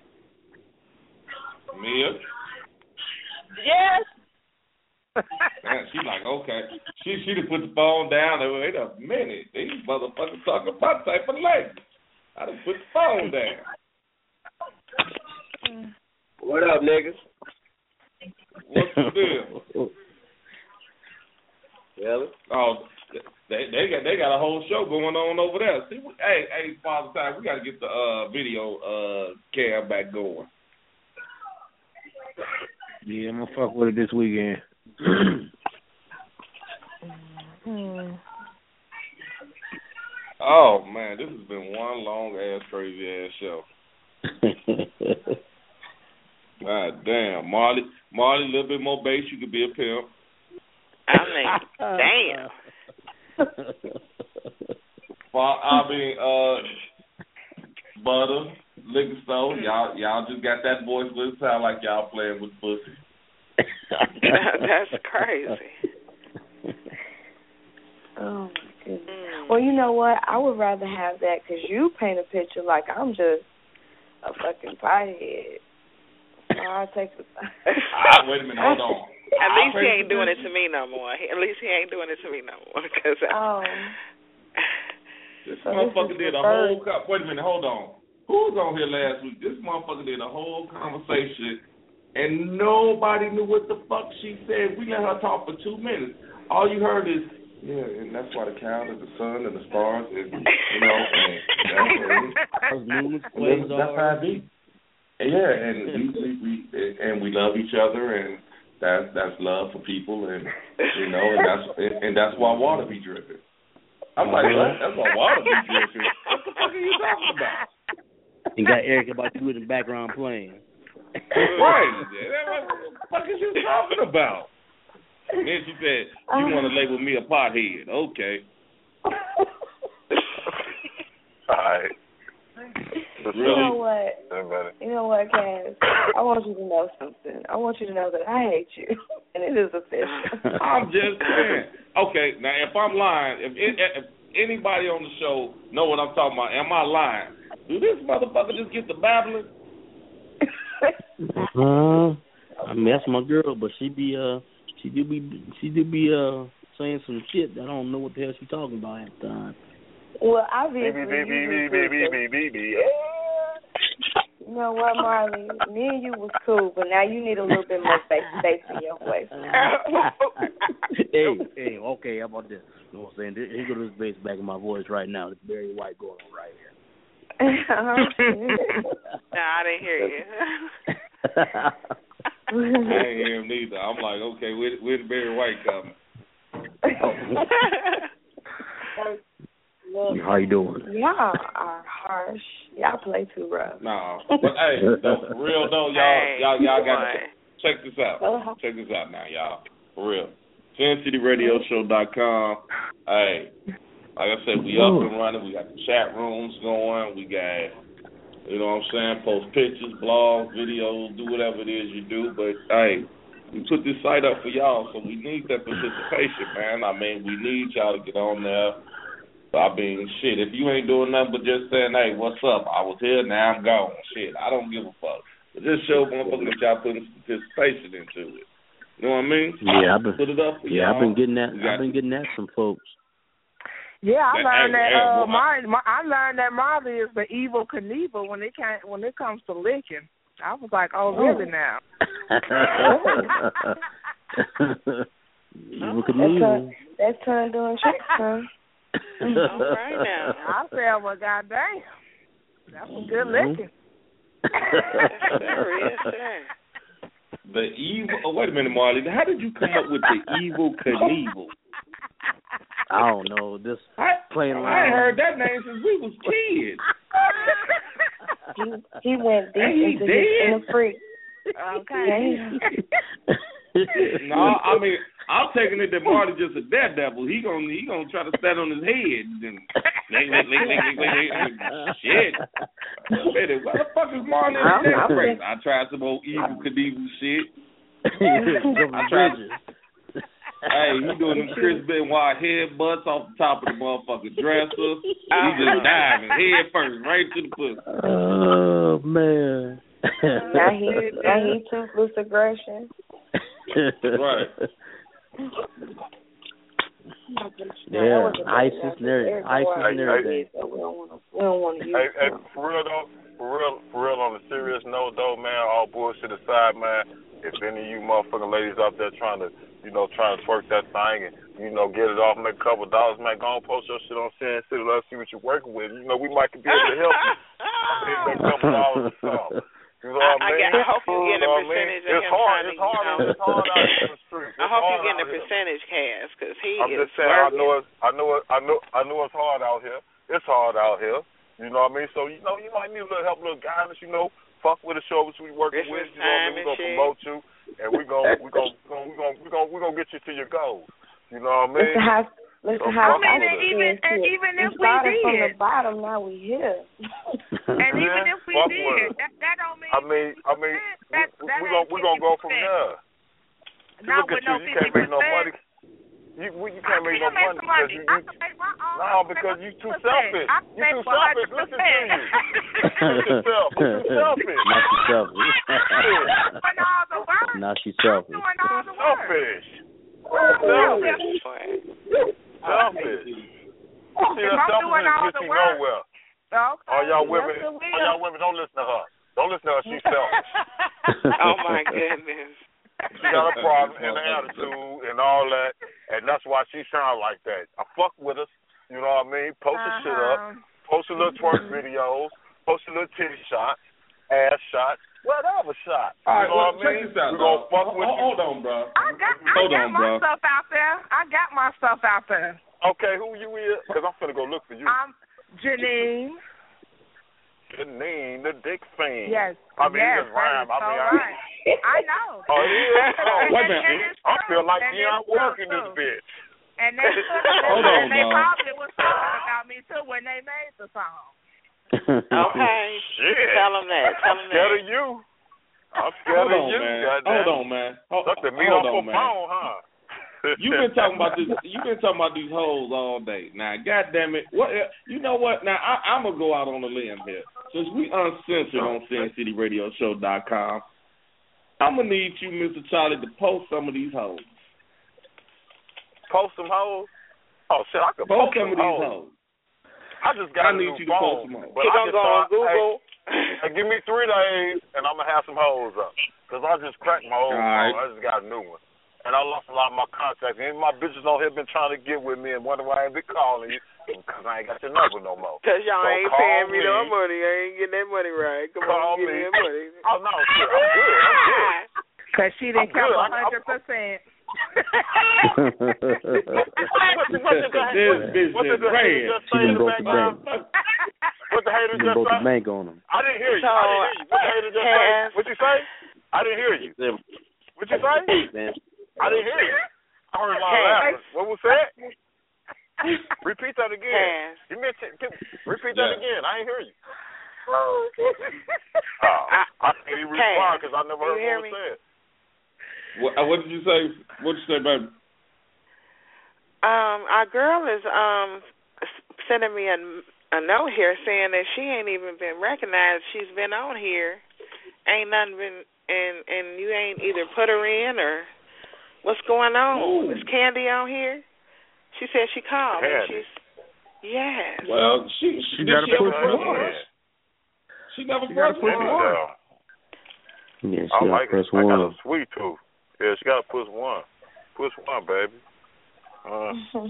Mia? Yes. Man, she like, okay. She she done put the phone down and wait a minute. These motherfuckers talking about type of language. I done put the phone down. What up, niggas? What's the deal? Really? Oh, they they got they got a whole show going on over there. See, we, hey hey, Father Time, we got to get the uh, video uh, cam back going. Yeah, I'm gonna fuck with it this weekend. Oh man, this has been one long ass crazy ass show. God damn, Marley, Marley, a little bit more bass, you could be a pimp. I mean, damn. I mean, uh, Butter, liquor store. Y'all, y'all just got that voice, but it sound like y'all playing with pussy. That's crazy. Oh my goodness. Mm. Well, you know what? I would rather have that because you paint a picture like I'm just a fucking pothead. So I take the. ah, wait a minute, hold on. At least he ain't doing it to me no more. At least he ain't doing it to me no more. Cause oh. This so motherfucker this did a whole. Co- wait a minute, hold on. Who was on here last week? This motherfucker did a whole conversation, and nobody knew what the fuck she said. We let her talk for two minutes. All you heard is, yeah, and that's why the calendar, the sun, and the stars, and you know, and that's, and that's how it be. And yeah, and we, we, we and we love each other, and that's that's love for people, and you know, and that's and that's why water be dripping. I'm like, what? That's why water be dripping. What the fuck are you talking about? You got Eric about you in the background playing. Right. What the fuck is you talking about? And then she said, you want to label me a pothead. Okay. All right. You know what? You know what, Cass? I want you to know something. I want you to know that I hate you, and it is official. I'm just saying. Okay, now if I'm lying, if, it, if anybody on the show know what I'm talking about, am I lying? Do this motherfucker just get the babbling? uh, I mean, that's my girl, but she be uh, she do be she do be uh saying some shit that I don't know what the hell she talking about at the time. Well, obviously, baby, baby, baby, baby, baby. You know what, Marley? Me and you was cool, but now you need a little bit more bass, bass in your voice. hey, hey, okay, how about this? You know what I'm saying? Here goes this bass back in my voice right now. It's Barry White going on right here. No, I didn't hear you. I didn't hear him neither. I'm like, okay, where, where the Barry White coming? Look, how you doing? Y'all are harsh. Y'all play too rough. No, but hey, no, for real though, y'all, hey, y'all, y'all got to check this out. Uh-huh. Check this out now, y'all. For real, Sin City Radio Show dot com. Hey, like I said, we up and running. We got the chat rooms going. We got, you know what I'm saying, post pictures, blogs, videos, do whatever it is you do. But hey, we put this site up for y'all, so we need that participation, man. I mean, we need y'all to get on there. I mean, shit, if you ain't doing nothing but just saying, hey, what's up? I was here, now I'm gone. Shit, I don't give a fuck. But just show motherfuckers that y'all putting some participation into it. You know what I mean? Yeah, I've been, put it up for yeah, y'all. I've been getting that. I've been getting that from folks. Yeah, I that, learned that. Hey, Uh, well, my, my, I learned that Marley is the evil Knievel when it can when it comes to licking. I was like, oh, really now? Evil Knievel. That's turn doing tricks, huh? All right now. I said, well, goddamn, that's some good licking. Sure is, sure. The evil. Oh, wait a minute, Marley. How did you come up with the Evil Knievel? I don't know. This I, playing around. I ain't heard that name since we was kids. he, he went deep he into dead? this inner freak. Okay. No, I mean, I'm taking it that Marty just a daredevil. He gonna he gonna try to stand on his head and lick, lick, lick, lick, lick, lick, lick. Shit. What the fuck is Marty in the race? I tried some old Evil Knievel shit. I tried. Hey, he doing them Chris Benoit headbutts off the top of the motherfucking dresser. He just diving head first right to the pussy. Oh man. Now he now he toothless aggression. Right. Yeah, ISIS and everything. ISIS and everything. We don't want to. We don't want to use. Hey, hey, for real though, for real, for real. On a serious note though, man. All bullshit aside, man. If any of you motherfucking ladies out there trying to, you know, trying to twerk that thing and you know get it off, make a couple dollars, man, go and post your shit on Sin City. Let's see what you're working with. You know, we might be able to help you. Make a couple dollars or something. You know what I mean? I, I hope you're getting a percentage of him trying to, it's hard, you know. It's hard out here in the street. I hope you're getting a percentage, Cass, because he I'm is just saying, I working. know it's, I know it, I know, I know it's hard out here. It's hard out here. You know what I mean? So you know, you might need a little help, a little guidance. You know, fuck with the show which we working Christmas with. You know what I mean? We're gonna shit. promote you, and we're gonna, we're gonna, we're gonna, we're gonna, we're gonna get you to your goals. You know what I mean? It's a high, Listen, So how I mean, I and even and even we if we started from the did, bottom, now we here. and even if we fuck with did, it. that, that don't mean. I mean, I mean, that, we, that we gonna we gonna go from there. Not Look with at no you, you can't make no money. You we, you can't make no money because you, you no because you too selfish. You too selfish. Listen to you. Look yourself. You too selfish. Now she's selfish. Doing all the work. Now she's selfish. Doing all the work. Selfish. Selfish. Selfish. See, If that I'm doing all selfishness gets the you work, nowhere. okay. All y'all women, Yes, it all will. y'all women, don't listen to her. Don't listen to her. She's selfish. Oh my goodness. She got a problem and an attitude and all that, and that's why she sound like that. I fuck with us, you know what I mean? Post her shit up, post a little twerk videos, post a little titty shot, ass shot, whatever shot. All right, you know well, what I check mean? this out, We gonna dog. fuck Hold, with you. hold on, bro. I got, I Hold got on, my bro. stuff out there. I got my stuff out there. Okay, who you is? Because I'm finna go look for you. I'm Janine. Janine, the dick fan. Yes. I mean, yes, it just rhyme. I so mean, right. I know. Oh, it is? Oh, Wait a minute. I feel like And Deion it's working true, this bitch. And they, Hold on, and they dog. probably was talking about me too when they made the song. Okay. Shit. Tell them that. Tell them I'm scared that. of you. I'm scared Hold of on, you. man. Goddamn. Hold on, man. Hold, Suck the meat hold off on, a man. bone, huh? You've been talking about this. You've been talking about these hoes all day. Now, goddamn it, what? You know what? Now, I, I'm gonna go out on a limb here. Since we uncensored on Sin City Radio Show dot com, I'm gonna need you, Mister Charlie, to post some of these hoes. Post some hoes? Oh shit, I could Post post, some of some these hoes. hoes. I just got I a need new you to post phone. some hoes. But He I gonna just go on thought, Google. Hey, hey, give me three days, and I'm gonna have some hoes up. Cause I just cracked my old All right. phone. I just got a new one. And I lost a lot of my contacts. And my bitches on here been trying to get with me and wonder why I ain't been calling you. Because I ain't got your number no more. Cause y'all So ain't call paying me me. no money. I ain't getting that money right. Come Call on, give me. me that money. Oh, no, shit. I'm good. I'm good. Because she didn't I'm count good. one I- hundred percent. What the- what the- This bitch what is did the ran. hater just She say in done the broke the background? bank. What the hater She done just broke the say? bank on him. I didn't hear you. So, I didn't hear you. What the hater just say? Cass. What you say? I didn't hear you. What you say? I didn't hear you. I heard a lot of Cass. laughing. What was that? Repeat that again. Cass. You mentioned. Repeat that Yeah. again. I ain't hear you. Oh, I, I can't even respond because I never You heard hear what me? was said. What, uh, what did you say? What did you say, baby? Um, our girl is um sending me a, a note here saying that she ain't even been recognized. She's been on here, ain't nothing been, and and you ain't either put her in or what's going on? Ooh. Is Candy on here? She said she called and Candy? she's yes. Well, she she, She did gotta she ever push press one. one? She never She gotta pressed push one. one. Yeah. Yeah, she I got like press it. I got a one. sweet tooth. Yeah, she got to push one. Push one, baby. Uh,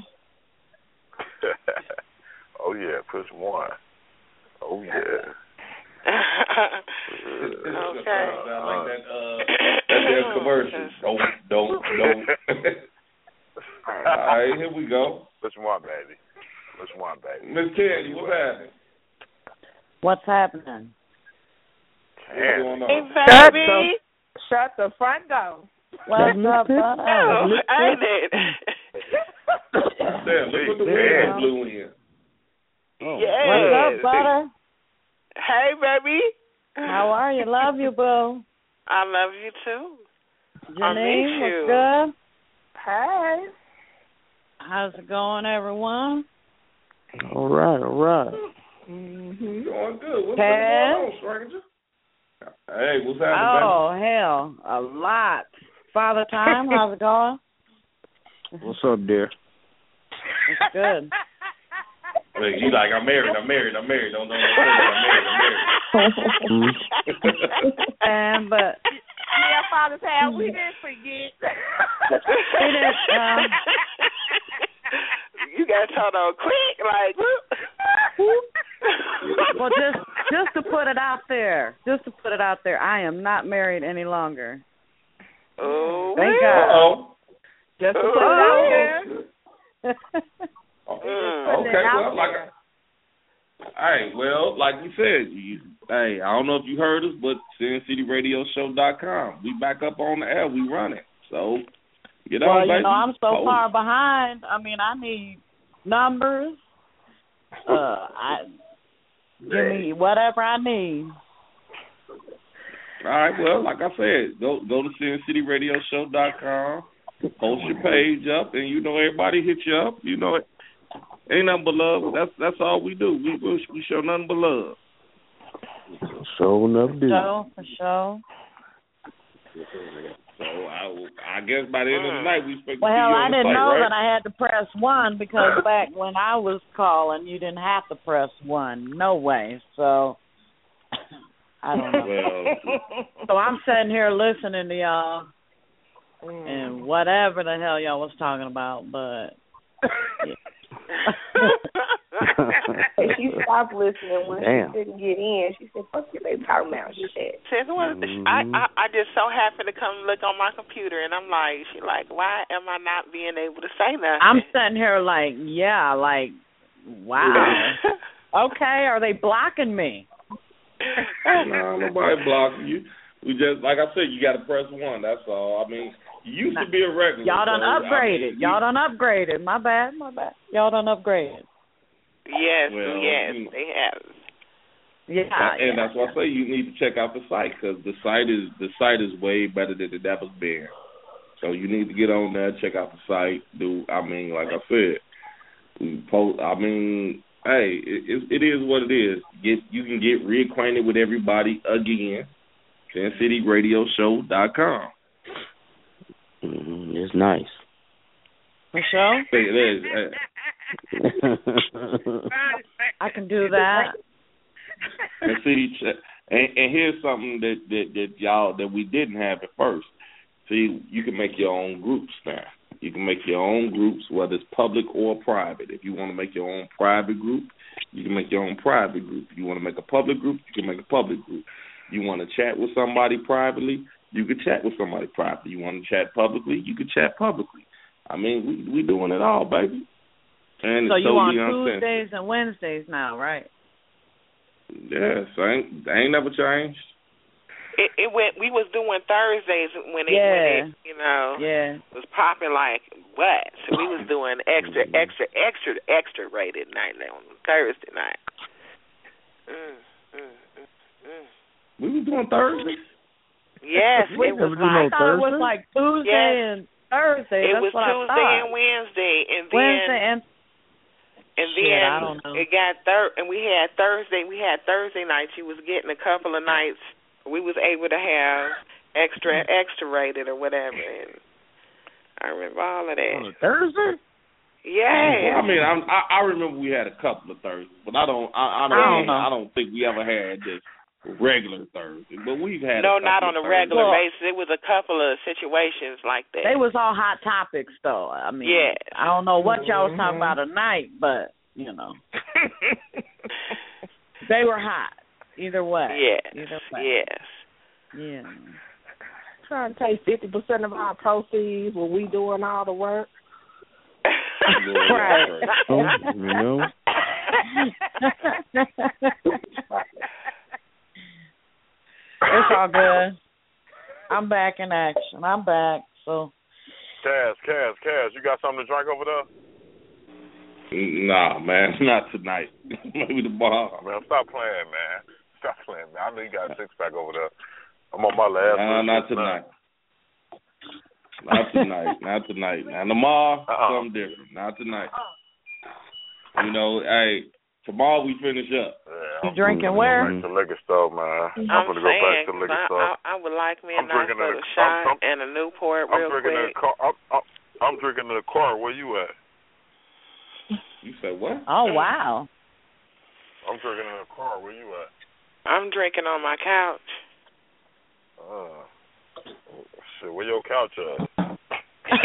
oh, yeah, push one. Oh, yeah. Okay. Sound like that, uh, that damn commercial. Don't, don't, don't. All right, here we go. Push one, baby. Push one, baby. Miss Candy, what's happening? What's happening? What's going on? Hey, Shut baby. the, shut the front door. What's up, bud? Oh, ain't it? Damn, look what the Yeah. wind blew in. Oh. Yes. What's up, butter? Hey, baby. How are you? Love you, boo. I love you too. I Janine, miss you. what's good? Hey. How's it going, everyone? All right, all right. Mm-hmm. Going good. What's, what's Pat? going on, stranger? Hey, what's happening, Oh, hell, a lot. Father Time, how's it going? What's up, dear? It's good. baby? Look, you like, I'm married, I'm married, I'm married. Don't, don't, don't say that. I'm married, I'm married. And, but, Yeah, Father Time, we didn't forget. we didn't, um, You got to talk on quick, like. well, just just to put it out there, just to put it out there, I am not married any longer. Oh, Thank God. Uh-oh. Just to put it out there. Oh, Putting okay, it out well, like, there. hey, well, like we said, you, hey, I don't know if you heard us, but Sin City Radio Show dot com. We back up on the air. We run it. So, get Well, on, baby. you know, I'm so Post. far behind. I mean, I need numbers. Uh, I give me whatever I need. All right, well, like I said, go go to sin city radio show dot com, post your page up, and you know everybody hit you up. You know it ain't nothing but love. That's that's all we do. We we, we show nothing but love. Show enough, dude. Show for sure. So I, I guess by the end of the night we expect well, to see you I on the didn't site, know right? that I had to press one because back when I was calling, you didn't have to press one. No way. So I don't know. Well, so I'm sitting here listening to y'all and whatever the hell y'all was talking about, but. Yeah. She stopped listening when Damn. she couldn't get in. She said, "Fuck you, they talking about shit." Says, what is the sh- I, I I just so happened to come look on my computer, and I'm like, she like, why am I not being able to say nothing? I'm sitting here like, yeah, like, wow. Okay, are they blocking me? No, nobody blocking you. We just, like I said, you got to press one. That's all. I mean, you used to be a regular. Y'all done so, upgraded. I mean, Y'all done upgraded. My bad, my bad. Y'all done upgraded. Yes, Well, yes, you know. they have. Yeah, and yeah, that's why I say you need to check out the site because the site is the site is way better than it ever been. So you need to get on there, check out the site. Do I mean, like I said, we post. I mean, hey, it, it is what it is. Get you can get reacquainted with everybody again. sin city radio show dot com. Mm, it's nice. For sure. It is. I can do that. And see, and, and here's something that, that that y'all that we didn't have at first. See, you can make your own groups now. You can make your own groups, whether it's public or private. If you want to make your own private group, you can make your own private group. If you want to make a public group, you can make a public group. You want to chat with somebody privately, you can chat with somebody privately. You want to chat publicly, you can chat publicly. I mean, we we doing it all, baby. And so it's you totally on uncensored. Tuesdays and Wednesdays now, right? Yes, I ain't, I ain't never changed. It, it went. We was doing Thursdays when it, Yeah. when it you know, Yeah. was popping like what? So we was doing extra, extra, extra, extra rated night on Thursday night. Mm, mm, mm, mm. We was doing Thursday. Yes, We it was never do no like I thought it was Thursday? like Tuesday Yes. and Thursday. it That's was what Tuesday I thought. and Wednesday, and then Wednesday and and Shit, then I don't know. it got thir- and we had Thursday. We had Thursday nights. You was getting a couple of nights. We was able to have extra, extra rated or whatever. And I remember all of that. On a Thursday? Yeah. Well, I mean, I'm, I I remember we had a couple of Thursdays, but I don't I, I don't I don't know. I don't think we ever had just regular Thursday. But we've had No, a couple not on of a regular Well- basis. It was a couple of situations like that. they was all hot topics, though. I mean, Yes. I don't know what y'all was talking Mhm. about tonight, but you know, they were hot. Either way. Yes. Either way. Yes. Yeah. Trying to take fifty percent of our proceeds when we doing all the work. Right. Oh, you know? It's all good. I'm back in action. I'm back. So. Cass, Cass, Cass, you got something to drink over there? Nah, man, not tonight. Maybe tomorrow. Man, stop playing, man. Stop playing, man. I know you got a six pack over there. I'm on my last. Nah, one. not tonight. Not tonight. Not tonight. Now tomorrow, Uh-uh. something different. Not tonight. You know, hey, tomorrow we finish up. Yeah, You drinking I'm where? going back to the liquor store, man. I'm, I'm gonna go back saying, to the liquor I, store. I, I would like me a I'm nice drinking in little a- shot I'm- I'm- and a Newport I'm real drinking in quick. a car. I'm, I'm, I'm drinking in a car. Where you at? You said what? Oh wow. I'm drinking in a car. Where you at? I'm drinking on my couch. Uh, shit, where your couch at? Let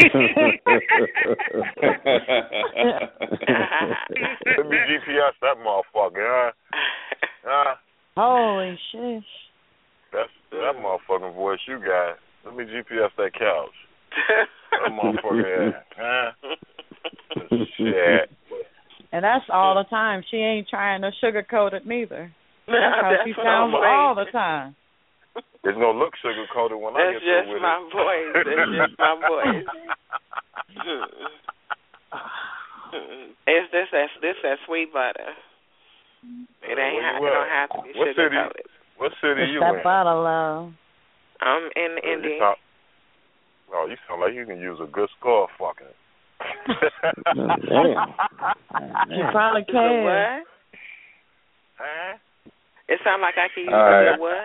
me G P S that motherfucker, huh? Huh? Holy shit. That's that motherfucking voice you got. Let me G P S that couch. That motherfucker at, huh? Shit. And that's all the time. She ain't trying to sugarcoat it neither. That's how That's she what sounds I'm saying. all the time. It's gonna look sugar coated when I That's get through just with my it. voice. That's just my voice. Is the that this that sweet butter. It ain't. Where It you at? don't have to be What sugar city? coated. What city It's you that in? butter, love. I'm in Yeah, you India. sound, oh, you sound like you can use a good score fucking. Damn. You probably Is it can. what? Huh? It sounds like I can use All a right. good what?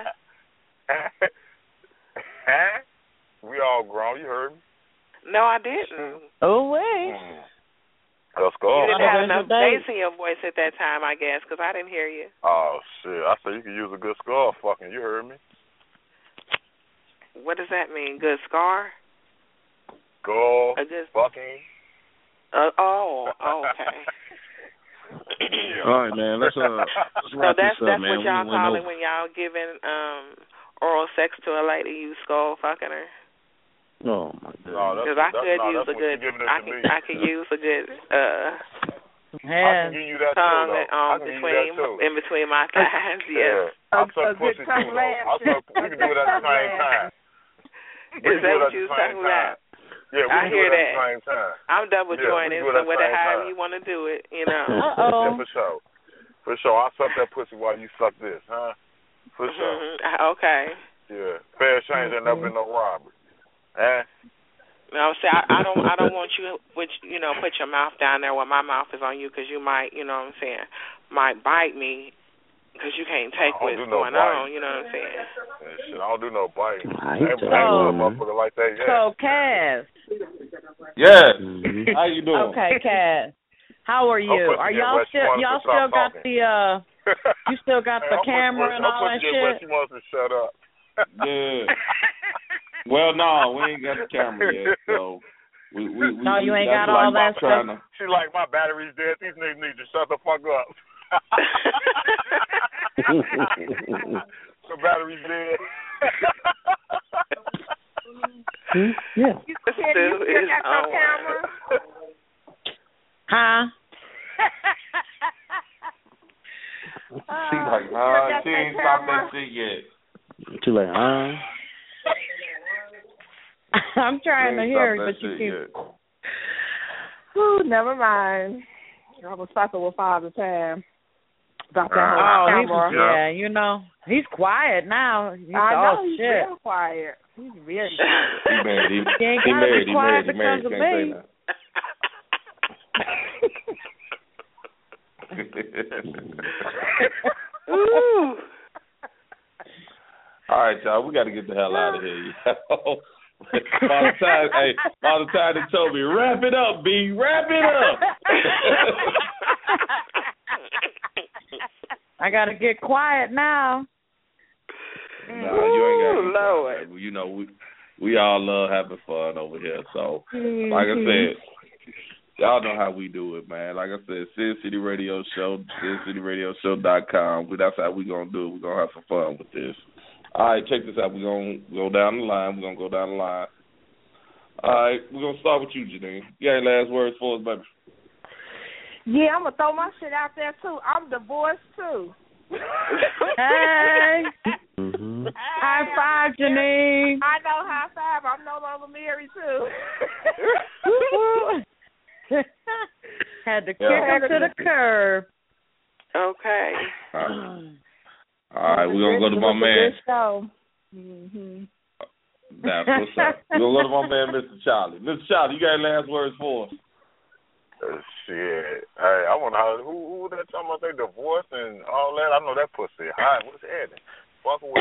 Huh? We all grown. You heard me. No, I didn't. Oh wait. Mm. Good You score. didn't Oh, have that's enough your date. bass in your voice at that time, I guess, because I didn't hear you. Oh shit! I said you can use a good score fucking. You heard me. What does that mean? Good scar? Go A good. fucking. Uh, oh, oh, okay. All right, man. Let's uh, let's So wrap that's this up, that's man. what y'all we call went it over. when y'all giving um oral sex to a lady, you skull fucking her. Oh my No, God. that's, Because I that's, could no, use that's a what good. you giving it I to can me. I can use a good uh I Yeah. can give you that too, tongue though. I um can give you between that too. in between my thighs. Yes. Yeah. I A- suck a good pussy too, tongue though. lash. I suck. We can do it at the same time. We Is can do that it what at the you same talking about? time. Yeah, we I can do hear it at that. the same time. I'm double Yeah, we jointed, can do it so at the whatever same however time. you want to do it, you know. Uh oh. Yeah, for sure. For sure. I suck that pussy while you suck this, huh? For sure. Mm-hmm. Okay. Yeah. Fair exchange ain't never been no robbery. Eh? No, see, I, I don't, I don't want you, which you know, put your mouth down there while my mouth is on you, because you might, you know what I'm saying, might bite me, because you can't take I don't what's do no going biting. on. You know what I'm saying? Yeah, shit, I don't do no biting. I I hate ain't that I ain't word, a man. motherfucker like that yet. So Cass. Yes. Mhm. How you doing? Okay, Cass. How are you? I'll Are put you y'all there, but she still wants to y'all stop still got talking. the uh you still got Hey, the I'll put- camera and I'll all put that you there, but shit? She wants to shut up. Yeah. Well, no, we ain't got the camera yet, so we we, we No, you we, ain't that's got like all that trying stuff. to- She like, my battery's dead. These niggas need to shut the fuck up. The battery's dead. Yeah. You, Kitty, you still got your camera? Huh? She like, nah, she ain't stopped that shit yet. Too late, huh? I'm trying to She ain't hear, stopped but that you shit keep. yet. Ooh, never mind. I was fucking with Father Time about that Oh, whole he's camera. yeah, you know, he's quiet now. He's I know oh he's shit. real quiet. He's real He quiet. married. He, He ain't he gotta be married. He quiet married. He married. because of Can't say me. that. Ooh. All right, y'all. We got to get the hell out of here. Yo. Father Time, hey, Father Time told me, wrap it up, B. Wrap it up. I gotta get quiet now. Nah, you ain't got Ooh, no Lord. time, baby. You know, we we all love having fun over here. So, like I said, y'all know how we do it, man. Like I said, Sin City Radio Show, sin city radio show dot com. That's how we gonna do it. We're gonna have some fun with this. All right, check this out. We're gonna go down the line. We're gonna go down the line. All right, we're gonna start with you, Janine. You got any last words for us, baby? Yeah, I'm gonna throw my shit out there too. I'm divorced too. Hey. Mm-hmm. High five, Janine. I know, high five. I'm no longer married too. Had to kick Yeah. him to the curb. Okay. All right, All right we're gonna go to my man. Mm-hmm. That's what's up. We're gonna go to my man, Mister Charlie. Mister Charlie, you got any last words for us? Uh, shit. Hey, I wonder how, who who was that talking about they divorced and all that? I know that pussy hot. What's happening? Fuck with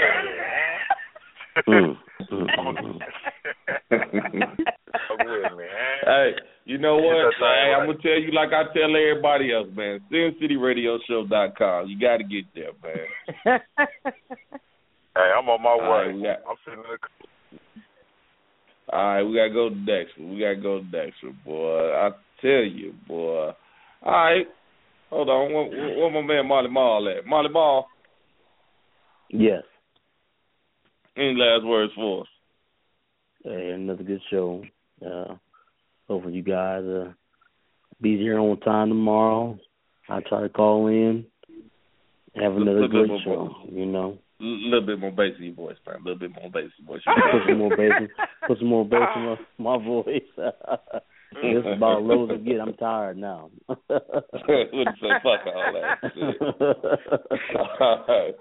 me, man. Fuck with me, man. Hey, you know what? Get that thing Hey, right. I'm gonna tell you like I tell everybody else, man. sin city radio show dot com. You got to get there, man. Hey, I'm on my All way. right, we got- I'm sitting in the All right, we gotta go to Dexter. We gotta go to Dexter, boy. I tell you, boy. All right, hold on. Where, where my man Molly Mall at? Molly Mall. Yes. Any last words for us? Hey, another good show. Uh, hopefully you guys uh, be here on time tomorrow. I try to call in. Have another Look, great look, show. look. You know. A little bit more bass in your voice, man. A little bit more bass in your voice. Put some more bass. In, put some more bass in my, my voice. This is about as low as it get. I'm tired now. Wouldn't say fuck all that shit. All right.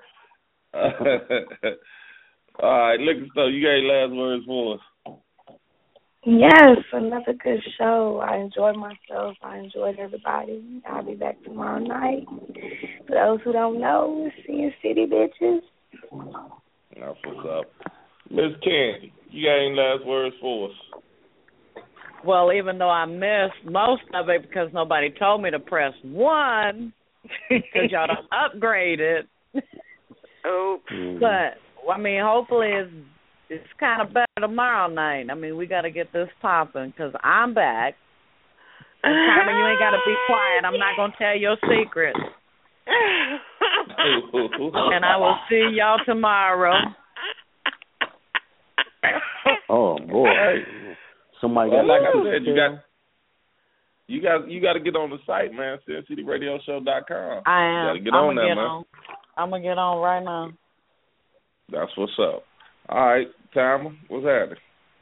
All right, Liquor Store, you got any last words for us? Yes, another good show. I enjoyed myself. I enjoyed everybody. I'll be back tomorrow night. For those who don't know, Sin City Bitches. That's what's up. Miss Candy, you got any last words for us? Well, even though I missed most of it because nobody told me to press one, because y'all don't upgrade it. Oops. But, I mean, hopefully it's, it's kind of better tomorrow night. I mean, we got to get this popping because I'm back. And Carmen, you ain't got to be quiet. I'm not going to tell your secrets. And I will see y'all tomorrow. Oh, boy. Somebody well, got like I said, you got you got you got to get on the site, man. sin city radio show dot com. I am. You got to get I'm on gonna there, get man. on. I'm gonna get on right now. That's what's up. All right, Timer, what's happening?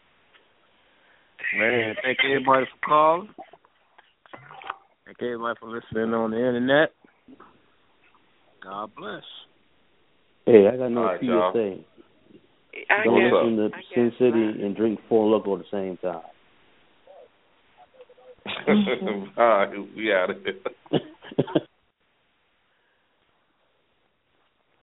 Man, thank everybody for calling. Thank everybody for listening on the internet. God bless. Hey, I got no right, P S A. I Don't guess, listen to Sin City and drink Four Loko at the same time. All right, we out of here.